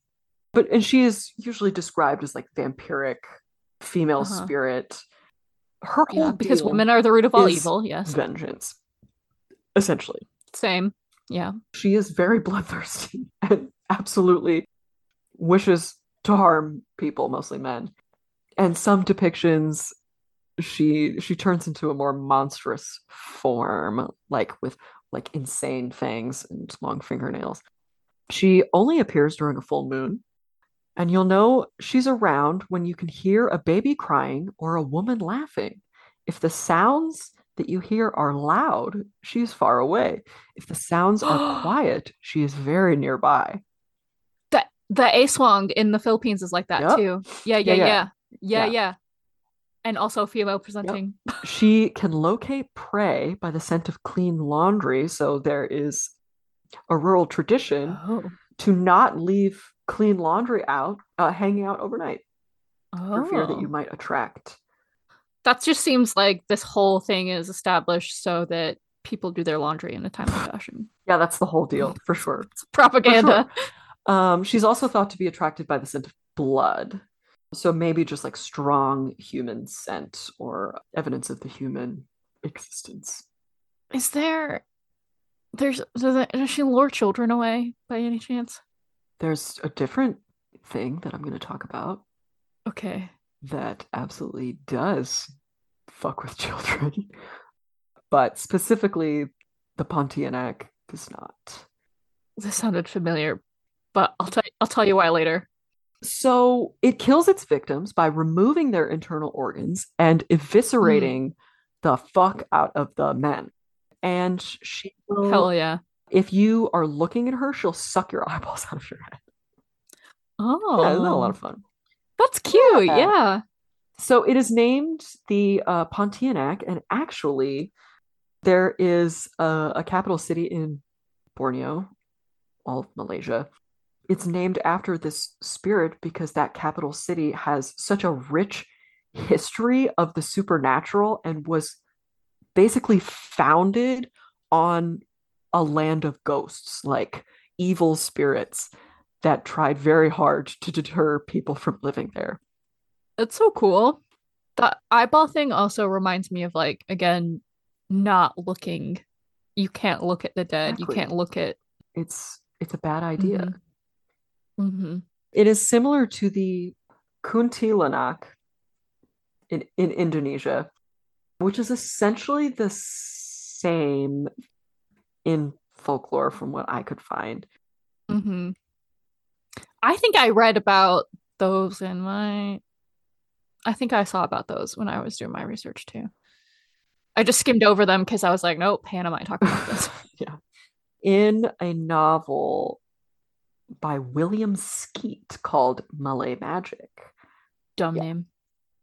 B: But and she is usually described as like vampiric female
C: Uh-huh.
B: spirit. Her whole
C: Yeah, because
B: deal
C: women are the root of all
B: is
C: evil. Yes.
B: vengeance, essentially.
C: Same. Yeah.
B: She is very bloodthirsty and absolutely wishes to harm people, mostly men. And some depictions she she turns into a more monstrous form, like with like insane fangs and long fingernails. She only appears during a full moon, and you'll know she's around when you can hear a baby crying or a woman laughing. If the sounds that you hear are loud, she's far away. If the sounds are quiet, she is very nearby.
C: The the Aswang in the Philippines is like that
B: Yep.
C: too. Yeah,
B: Yeah,
C: yeah,
B: yeah.
C: yeah. Yeah,
B: Yeah.
C: yeah. And also female
B: Yep.
C: presenting.
B: She can locate prey by the scent of clean laundry. So there is a rural tradition
C: Oh.
B: to not leave clean laundry out, uh, hanging out overnight for fear that you
C: Oh.
B: might attract.
C: That just seems like this whole thing is established so that people do their laundry in a timely fashion.
B: Yeah, that's the whole deal for sure.
C: It's propaganda.
B: For sure. Um, she's also thought to be attracted by the scent of blood. So maybe just like strong human scent or evidence of the human existence.
C: Is there there's does, does she lure children away by any chance?
B: There's a different thing that I'm going to talk about
C: Okay.
B: that absolutely does fuck with children, but specifically the Pontianak does not.
C: This sounded familiar, but I'll tell I'll tell you why later.
B: So it kills its victims by removing their internal organs and eviscerating mm. the fuck out of the men. And she will,
C: hell yeah.
B: If you are looking at her, she'll suck your eyeballs out of your head.
C: Oh.
B: Yeah, isn't that a lot of fun?
C: That's cute. Yeah.
B: yeah. So it is named the uh, Pontianak, and actually there is a, a capital city in Borneo, all of Malaysia. It's named after this spirit because that capital city has such a rich history of the supernatural and was basically founded on a land of ghosts, like evil spirits that tried very hard to deter people from living there.
C: It's so cool. The eyeball thing also reminds me of, like, again, not looking. You can't look at the dead. Exactly. You can't look at...
B: It's it's a bad idea.
C: Mm-hmm. Mm-hmm.
B: It is similar to the kuntilanak in, in Indonesia, which is essentially the same in folklore from what I could find.
C: Mm-hmm. I think I read about those in my... I think I saw about those when I was doing my research too. I just skimmed over them because I was like, nope, Hannah might talk about this.
B: Yeah. In a novel by William Skeet called Malay Magic.
C: Dumb
B: yeah.
C: name.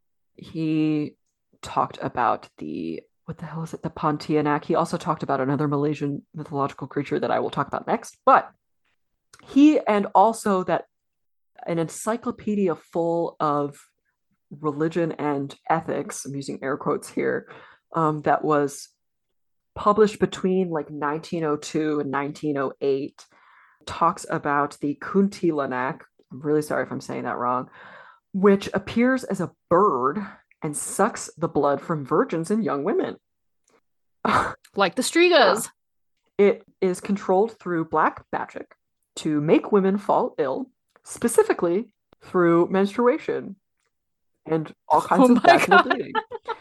B: He talked about the, what the hell is it? The Pontianak. He also talked about another Malaysian mythological creature that I will talk about next. But he, and also that an encyclopedia full of religion and ethics, I'm using air quotes here, um, that was published between like nineteen oh two and nineteen oh eight, talks about the kuntilanak. I'm really sorry if I'm saying that wrong, which appears as a bird and sucks the blood from virgins and young women.
C: Like the Strigas.
B: Yeah. It is controlled through black magic to make women fall ill, specifically through menstruation and all kinds
C: oh
B: of vaginal bleeding.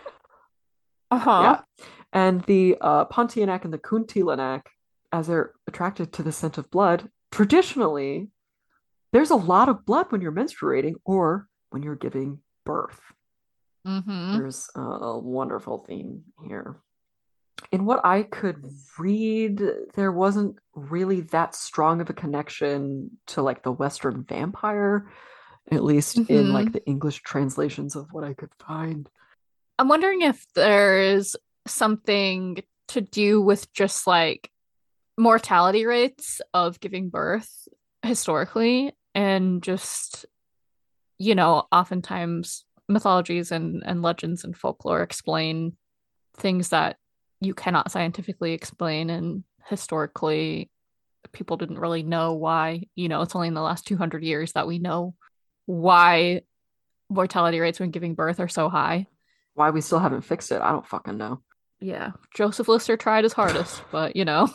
C: Uh-huh.
B: Yeah. And the uh, Pontianak and the kuntilanak, as they're attracted to the scent of blood, traditionally, there's a lot of blood when you're menstruating or when you're giving birth.
C: Mm-hmm.
B: There's a, a wonderful theme here. In what I could read, there wasn't really that strong of a connection to like the Western vampire, at least mm-hmm. in like the English translations of what I could find.
C: I'm wondering if there's something to do with just like mortality rates of giving birth historically, and just, you know, oftentimes mythologies and, and legends and folklore explain things that you cannot scientifically explain, and historically people didn't really know why. You know, it's only in the last two hundred years that we know why mortality rates when giving birth are so high.
B: Why we still haven't fixed it, I don't fucking know.
C: Yeah, Joseph Lister tried his hardest, but you know.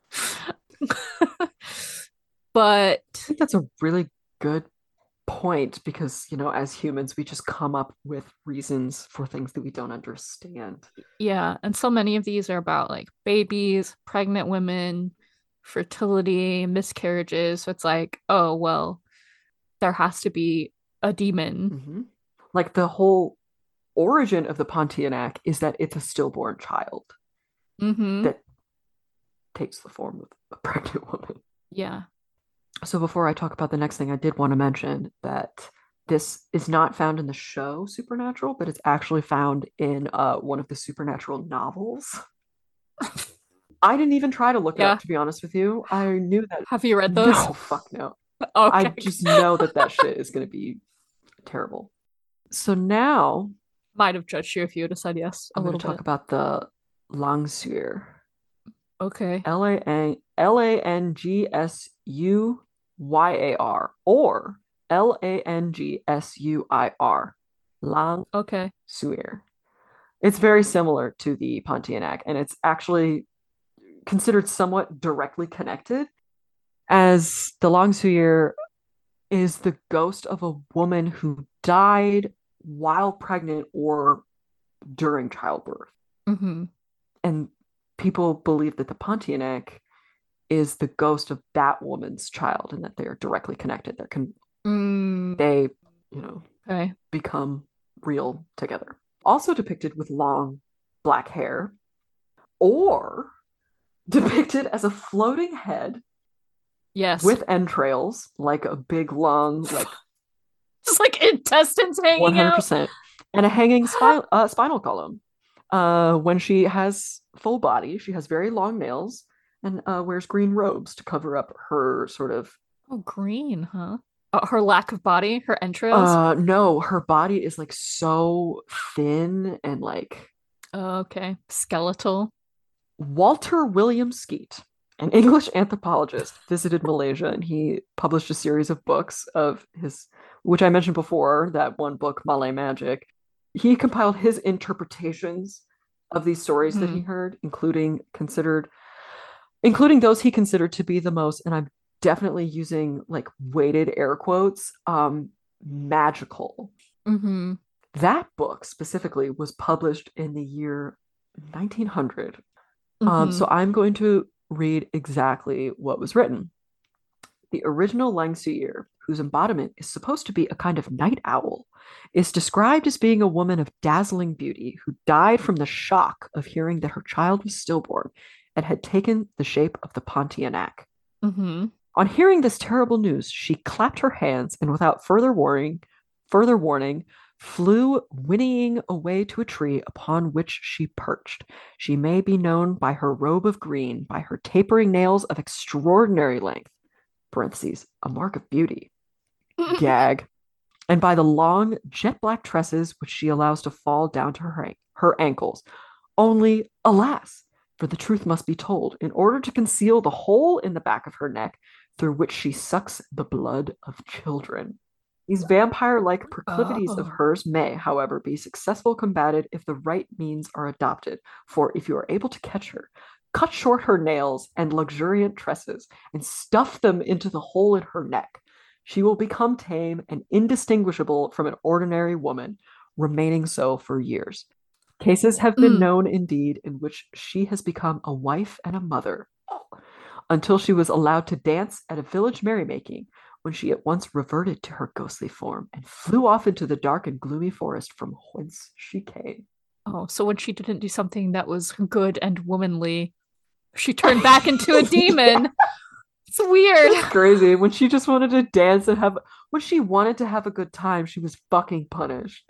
C: But
B: I think that's a really good point because, you know, as humans, we just come up with reasons for things that we don't understand.
C: yeah, and so many of these are about like babies, pregnant women, fertility, miscarriages. So it's like, oh, well, there has to be a demon.
B: Mm-hmm. Like the whole origin of the Pontianak is that it's a stillborn child
C: Mm-hmm.
B: that takes the form of a pregnant woman.
C: Yeah.
B: So before I talk about the next thing, I did want to mention that this is not found in the show Supernatural, but it's actually found in uh, one of the Supernatural novels. I didn't even try to look it
C: Yeah.
B: up, to be honest with you. I knew that.
C: Have you read those?
B: No, fuck no.
C: Okay.
B: I just know that that shit is going to be terrible. So now
C: Might have judged you if you would have said yes a
B: I'm going
C: little
B: to talk
C: bit.
B: about the Langsuir.
C: Okay.
B: L A N L A N G S U Y A R or L A N G S U I R. Lang
C: Okay.
B: Suir. It's very similar to the Pontianak, and it's actually considered somewhat directly connected, as the Lang Suir is the ghost of a woman who died while pregnant or during childbirth.
C: Mm-hmm.
B: And people believe that the Pontianak is the ghost of that woman's child and that they are directly connected. They can
C: Mm,
B: they, you know,
C: okay.
B: become real together. Also depicted with long black hair, or depicted as a floating head
C: Yes.
B: with entrails, like a big long, like
C: Just like intestines hanging
B: one hundred
C: out.
B: percent, and a hanging spinal uh, spinal column. Uh, when she has full body, she has very long nails and uh, wears green robes to cover up her sort of.
C: Oh, green, huh? Uh, her lack of body, her entrails.
B: Uh, no, her body is like so thin and like.
C: Oh, okay. Skeletal.
B: Walter William Skeet, an English anthropologist, visited Malaysia and he published a series of books of his, which I mentioned before, that one book, Malay Magic. He compiled his interpretations of these stories that he
C: Mhm.
B: heard, including considered, including those he considered to be the most, and I'm definitely using like weighted air quotes, um, magical.
C: Mm-hmm.
B: That book specifically was published in the year nineteen hundred.
C: Mm-hmm.
B: Um, so I'm going to read exactly what was written. The original Lang Suir, whose embodiment is supposed to be a kind of night owl, is described as being a woman of dazzling beauty who died from the shock of hearing that her child was stillborn and had taken the shape of the Pontianak.
C: Mm-hmm.
B: On hearing this terrible news, she clapped her hands and without further warning, further warning, flew whinnying away to a tree upon which she perched. She may be known by her robe of green, by her tapering nails of extraordinary length, parentheses, a mark of beauty, gag, and by the long jet black tresses which she allows to fall down to her, her ankles. Only, alas, for the truth must be told, in order to conceal the hole in the back of her neck through which she sucks the blood of children. These vampire-like proclivities
C: Oh.
B: of hers may, however, be successfully combated if the right means are adopted. For if you are able to catch her, cut short her nails and luxuriant tresses, and stuff them into the hole in her neck, she will become tame and indistinguishable from an ordinary woman, remaining so for years. Cases have been
C: Mm.
B: known, indeed, in which she has become a wife and a mother, until she was allowed to dance at a village merrymaking, when she at once reverted to her ghostly form and flew off into the dark and gloomy forest from whence she came.
C: Oh, so when she didn't do something that was good and womanly, she turned back into a demon. Yeah. It's weird.
B: It's crazy. When she just wanted to dance and have, when she wanted to have a good time, she was fucking punished.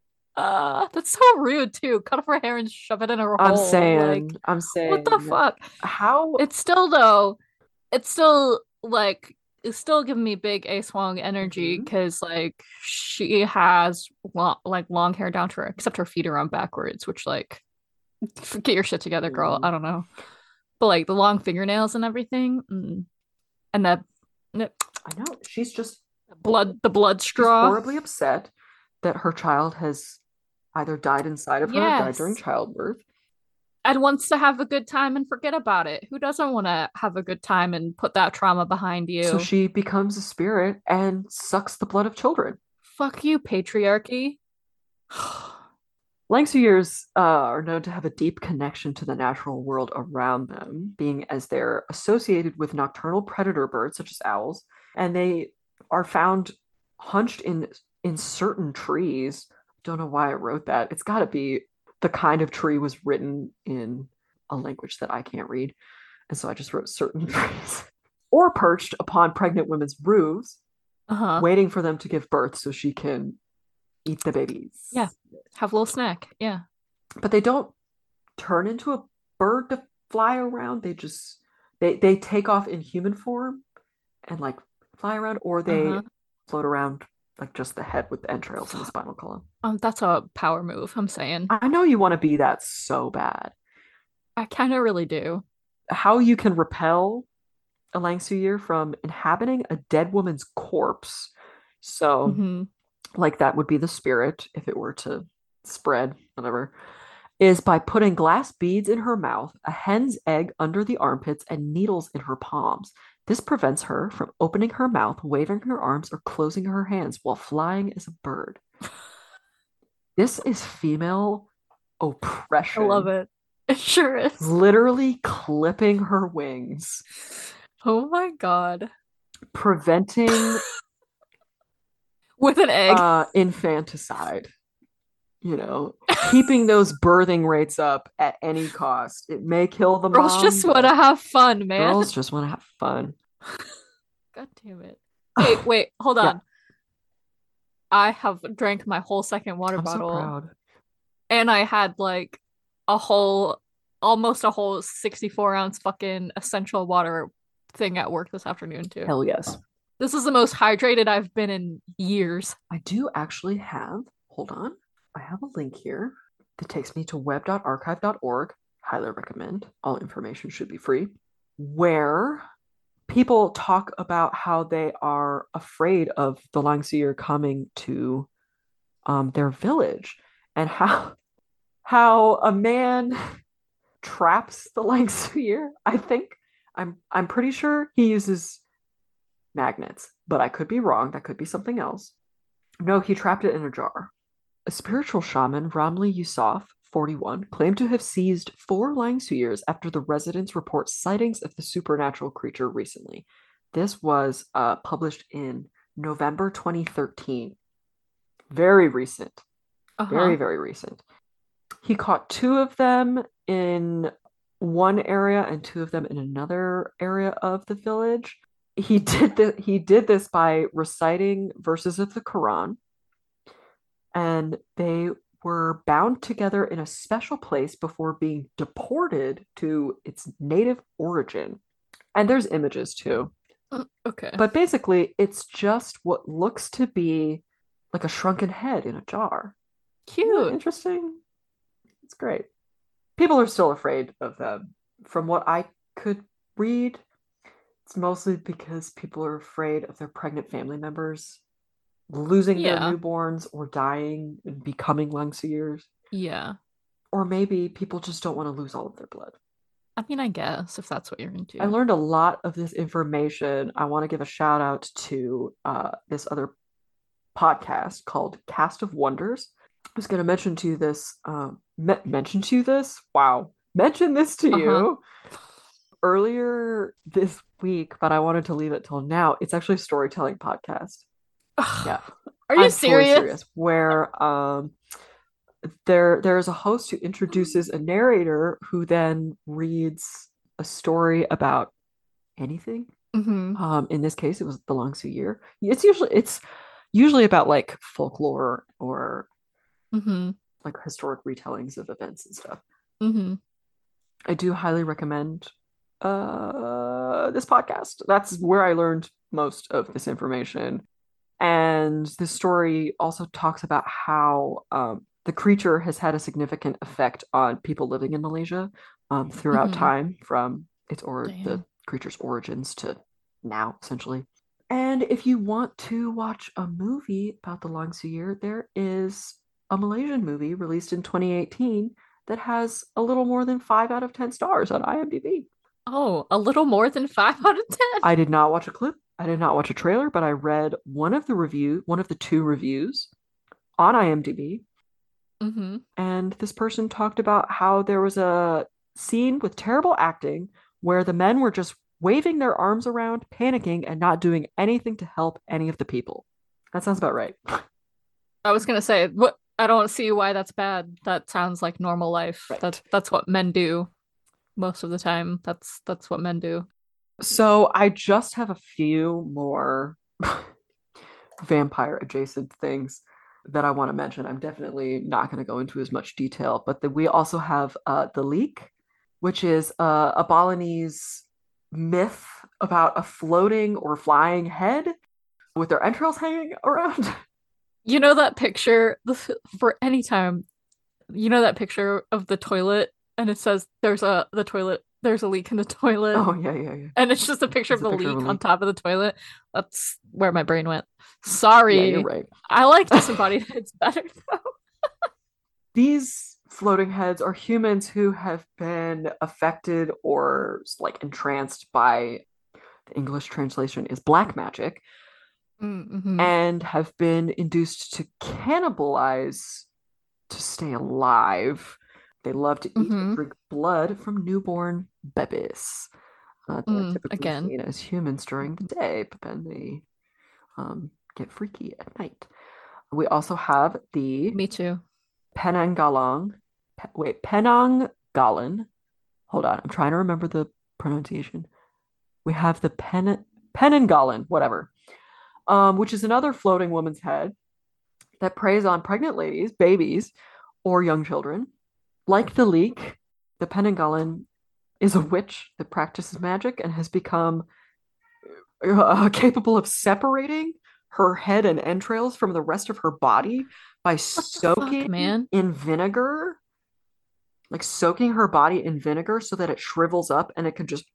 C: Uh, that's so rude too. Cut off her hair and shove it in her
B: I'm
C: hole.
B: saying,
C: like,
B: I'm saying,
C: what the fuck?
B: How?
C: It's still though, it's still like it's still giving me big A Swang energy because mm-hmm. like she has long, like long hair down to her, except her feet are on backwards, which like get your shit together, girl. Mm-hmm. I don't know, but like the long fingernails and everything. Mm. And that n-
B: I know. She's just
C: blood, the blood
B: she's
C: straw.
B: horribly upset that her child has either died inside of her or died during
C: Yes.
B: childbirth.
C: And wants to have a good time and forget about it. Who doesn't want to have a good time and put that trauma behind you?
B: So she becomes a spirit and sucks the blood of children.
C: Fuck you, patriarchy.
B: Langsuirs uh, are known to have a deep connection to the natural world around them, being as they're associated with nocturnal predator birds such as owls, and they are found hunched in in certain trees. Don't know why I wrote that. It's got to be the kind of tree was written in a language that I can't read, and so I just wrote certain trees. Or perched upon pregnant women's roofs,
C: Uh-huh.
B: waiting for them to give birth so she can eat the babies.
C: Yeah. Have a little snack. Yeah.
B: But they don't turn into a bird to fly around. They just they they take off in human form and like fly around, or they
C: Uh-huh.
B: float around like just the head with the entrails and the spinal column.
C: Um, that's a power move, I'm saying.
B: I know you want to be that so bad.
C: I kind of really do.
B: How you can repel a Langsuir from inhabiting a dead woman's corpse. So
C: hmm
B: like that would be the spirit if it were to spread, whatever, is by putting glass beads in her mouth, a hen's egg under the armpits, and needles in her palms. This prevents her from opening her mouth, waving her arms, or closing her hands while flying as a bird. This is female oppression.
C: I love it. It sure is.
B: Literally clipping her wings,
C: Oh my god.
B: preventing
C: With an egg.
B: uh, infanticide. You know, keeping those birthing rates up at any cost. It may kill the
C: Girls
B: mom,
C: just want
B: but
C: to have fun, man.
B: girls just want to have fun.
C: God damn it. Hey, wait, hold
B: Yeah.
C: on. I have drank my whole second water
B: I'm so
C: bottle.
B: proud.
C: And I had like a whole, almost a whole sixty-four ounce fucking essential water thing at work this afternoon, too.
B: Hell yes.
C: This is the most hydrated I've been in years.
B: I do actually have, hold on, I have a link here that takes me to web dot archive dot org. Highly recommend. All information should be free. Where people talk about how they are afraid of the Langsuir coming to um, their village, and how how a man traps the Langsuir. I think I'm I'm pretty sure he uses magnets, but I could be wrong. That could be something else. No, he trapped it in a jar. A spiritual shaman, Ramli Yusuf, forty-one, claimed to have seized four Langsuirs after the residents report sightings of the supernatural creature recently. This was uh, published in November twenty thirteen. Very recent.
C: Uh-huh.
B: Very, very recent. He caught two of them in one area and two of them in another area of the village. He did the, he did this by reciting verses of the Quran, and they were bound together in a special place before being deported to its native origin. And there's images too.
C: Uh, okay.
B: But basically, it's just what looks to be like a shrunken head in a jar. Isn't that
C: Cute.
B: interesting. It's great. People are still afraid of them. From what I could read, it's mostly because people are afraid of their pregnant family members losing
C: Yeah.
B: their newborns or dying and becoming Langsuirs.
C: Yeah.
B: Or maybe people just don't want to lose all of their blood.
C: I mean, I guess if that's what you're into.
B: I learned a lot of this information. I want to give a shout out to uh, this other podcast called Cast of Wonders. I was going to mention to you this, um, me- mention to you this? Wow. Mention this to
C: Uh-huh.
B: you earlier this week, but I wanted to leave it till now. It's actually a storytelling podcast. Yeah.
C: Are you
B: I'm fully
C: serious?
B: serious. Where um, there there is a host who introduces a narrator who then reads a story about anything.
C: hmm
B: Um, in this case, it was the Langsuir. It's usually it's usually about like folklore or
C: hmm
B: like historic retellings of events and stuff.
C: hmm
B: I do highly recommend uh this podcast. That's where I learned most of this information. And the story also talks about how um, the creature has had a significant effect on people living in Malaysia um, throughout
C: Mhm.
B: time, from its or the
C: Damn.
B: creature's origins to now, essentially. And if you want to watch a movie about the Long Year, there is a Malaysian movie released in twenty eighteen that has a little more than five out of ten stars on IMDb.
C: Oh, a little more than five out of ten.
B: I did not watch a clip. I did not watch a trailer, but I read one of the review, one of the two reviews on IMDb.
C: Mm-hmm.
B: And this person talked about how there was a scene with terrible acting where the men were just waving their arms around, panicking, and not doing anything to help any of the people. That sounds about right.
C: I was gonna say, what I don't see why that's bad. That sounds like normal life.
B: Right.
C: That's that's what men do most of the time. That's that's what men do.
B: So I just have a few more vampire adjacent things that I want to mention. I'm definitely not going to go into as much detail, but the, we also have uh, The Leak, which is uh, a Balinese myth about a floating or flying head with their entrails hanging around.
C: You know that picture for any time, you know that picture of the toilet and it says there's a the toilet there's a leak in the toilet.
B: Oh yeah, yeah, yeah.
C: And it's just a picture
B: It's
C: of
B: a
C: the
B: picture of
C: leak
B: a
C: on
B: leak.
C: top of the toilet. That's where my brain went. Sorry.
B: Yeah, you're right.
C: I like disembodied heads better though.
B: These floating heads are humans who have been affected or like entranced by, the English translation is black magic,
C: Mm-hmm.
B: and have been induced to cannibalize to stay alive. They love to eat
C: Mm-hmm.
B: and drink blood from newborn babies. Uh, they're
C: Mm,
B: typically
C: again.
B: seen as humans during the day, but then they um, get freaky at night. We also have the
C: Me too.
B: Penanggalang. Pe- wait, Penanggalan. Hold on, I'm trying to remember the pronunciation. We have the Pen Penanggalan, whatever, um, which is another floating woman's head that preys on pregnant ladies, babies, or young children. Like The Leak, the Penanggalan is a witch that practices magic and has become uh, capable of separating her head and entrails from the rest of her body by
C: What the
B: soaking
C: fuck, man?
B: in vinegar, like soaking her body in vinegar so that it shrivels up and it can just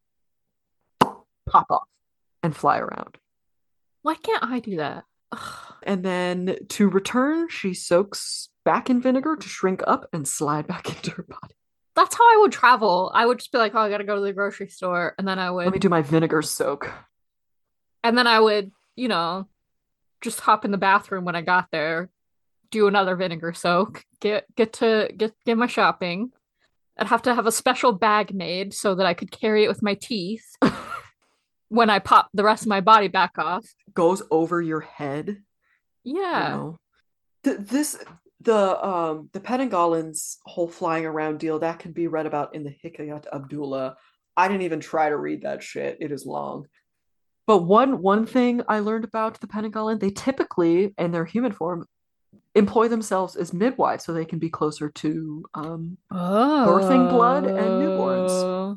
B: pop off and fly around.
C: Why can't I do that? Ugh.
B: And then to return, she soaks back in vinegar to shrink up and slide back into her body.
C: That's how I would travel. I would just be like, oh, I gotta go to the grocery store, and then I would
B: Let me do my vinegar soak.
C: and then I would, you know, just hop in the bathroom when I got there, do another vinegar soak, get get to get get my shopping. I'd have to have a special bag made so that I could carry it with my teeth when I pop the rest of my body back off.
B: Goes over your head.
C: Yeah.
B: You know? Th- this the um the Penanggalan's whole flying around deal that can be read about in the Hikayat Abdullah. I didn't even try to read that shit. It is long. But one one thing I learned about the Penanggalan, they typically, in their human form, employ themselves as midwives so they can be closer to um,
C: Oh.
B: birthing blood and newborns.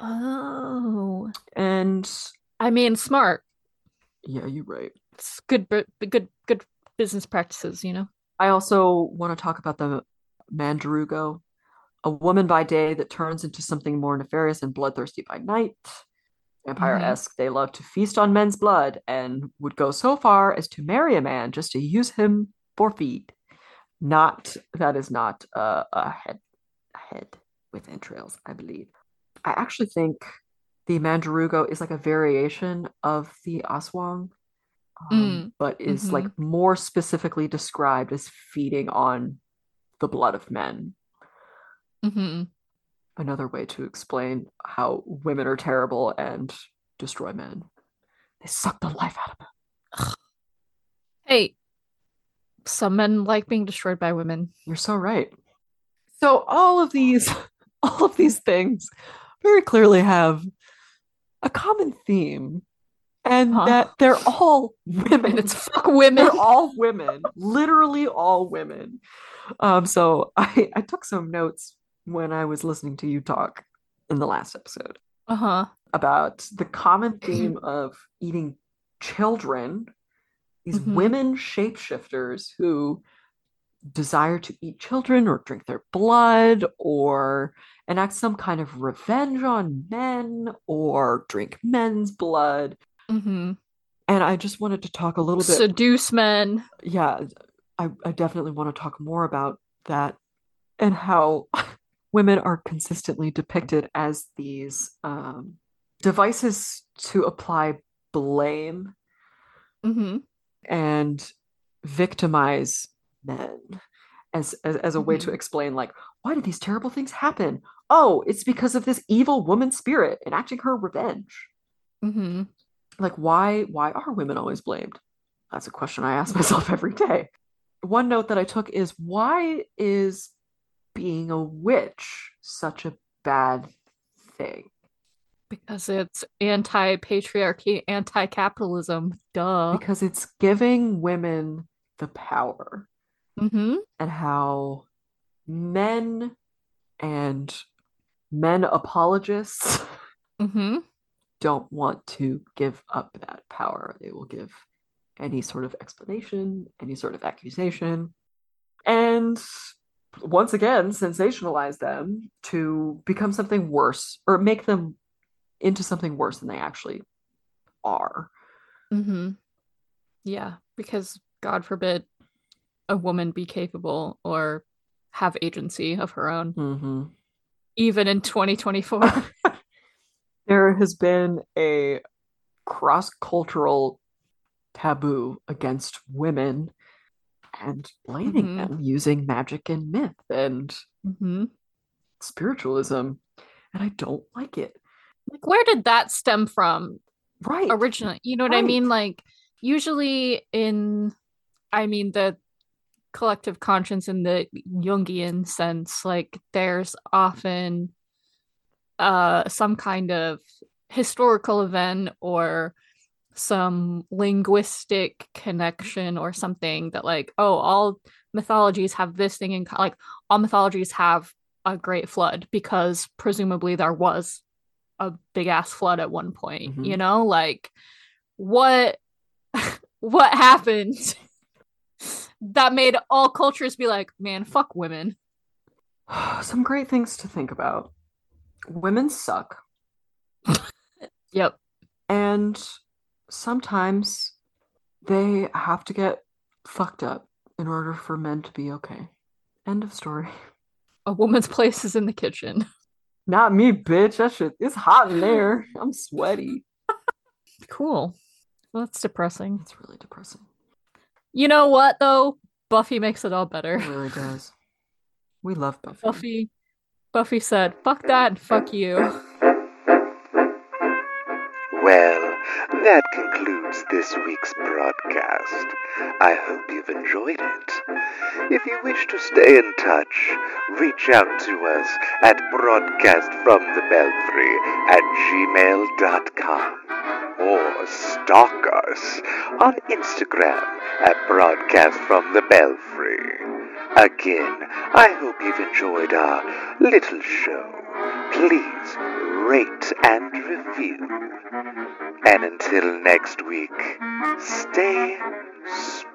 C: Oh.
B: And
C: I mean, smart.
B: yeah, you're right.
C: It's good, bu- good, good business practices, you know.
B: I also want to talk about the Mandarugo, a woman by day that turns into something more nefarious and bloodthirsty by night. Vampire-esque, they love to feast on men's blood and would go so far as to marry a man just to use him for feed. Not, that is not uh, a head, a head with entrails, I believe. I actually think the Mandarugo is like a variation of the Aswang, um,
C: Mm.
B: but is
C: Mhm.
B: like more specifically described as feeding on the blood of men.
C: Mm-hmm.
B: Another way to explain how women are terrible and destroy men. They suck the life out of them.
C: Hey, some men like being destroyed by women.
B: You're so right. So all of these, all of these things very clearly have a common theme, and
C: Huh?
B: that they're all women.
C: And it's fuck women.
B: They're all women, literally all women. Um, so I, I took some notes when I was listening to you talk in the last episode
C: Uh-huh.
B: about the common theme of eating children, these
C: Mhm.
B: women shapeshifters who desire to eat children or drink their blood or enact some kind of revenge on men or drink men's blood.
C: Mm-hmm.
B: And I just wanted to talk a little bit.
C: Seduce men.
B: Yeah, I, I definitely want to talk more about that and how women are consistently depicted as these um, devices to apply blame
C: Mm-hmm.
B: and victimize men as, as, as a way
C: Mm-hmm.
B: to explain, like, why did these terrible things happen? Oh, it's because of this evil woman spirit enacting her revenge.
C: Mm-hmm.
B: Like, why why are women always blamed? That's a question I ask myself every day. One note that I took is, why is being a witch such a bad thing?
C: Because it's anti-patriarchy, anti-capitalism. Duh.
B: Because it's giving women the power,
C: Mm-hmm.
B: and how men and men apologists
C: Mm-hmm.
B: don't want to give up that power. They will give any sort of explanation, any sort of accusation, and once again sensationalize them to become something worse, or make them into something worse than they actually are.
C: Mm-hmm. Yeah, because God forbid a woman be capable or have agency of her own,
B: Mm-hmm.
C: even in twenty twenty-four.
B: There has been a cross-cultural taboo against women and blaming
C: Mm-hmm.
B: them using magic and myth and
C: Mm-hmm.
B: spiritualism. And I don't like it.
C: Like, where did that stem from
B: Right.
C: originally? You know what I
B: Right.
C: mean? Like, usually in, I mean, the collective conscience in the Jungian sense, like, there's often uh some kind of historical event or some linguistic connection or something that, like, oh, all mythologies have this thing in co- like all mythologies have a great flood because presumably there was a big ass flood at one point.
B: Mhm.
C: You know, like, what what happened that made all cultures be like, man, fuck women.
B: Some great things to think about. Women suck.
C: Yep.
B: And sometimes they have to get fucked up in order for men to be okay. End of story.
C: A woman's place is in the kitchen.
B: Not me, bitch. That shit, it's hot in there. I'm sweaty.
C: Cool. Well, that's depressing.
B: It's really depressing.
C: You know what, though? Buffy makes it all better.
B: It really does. We love Buffy.
C: Buffy Buffy said, fuck that and fuck you.
A: Well, that concludes this week's broadcast. I hope you've enjoyed it. If you wish to stay in touch, reach out to us at broadcastfromthebelfry at gmail dot com or stalk us on Instagram at broadcastfromthebelfry. Again, I hope you've enjoyed our little show. Please rate and review. And until next week, stay spooky.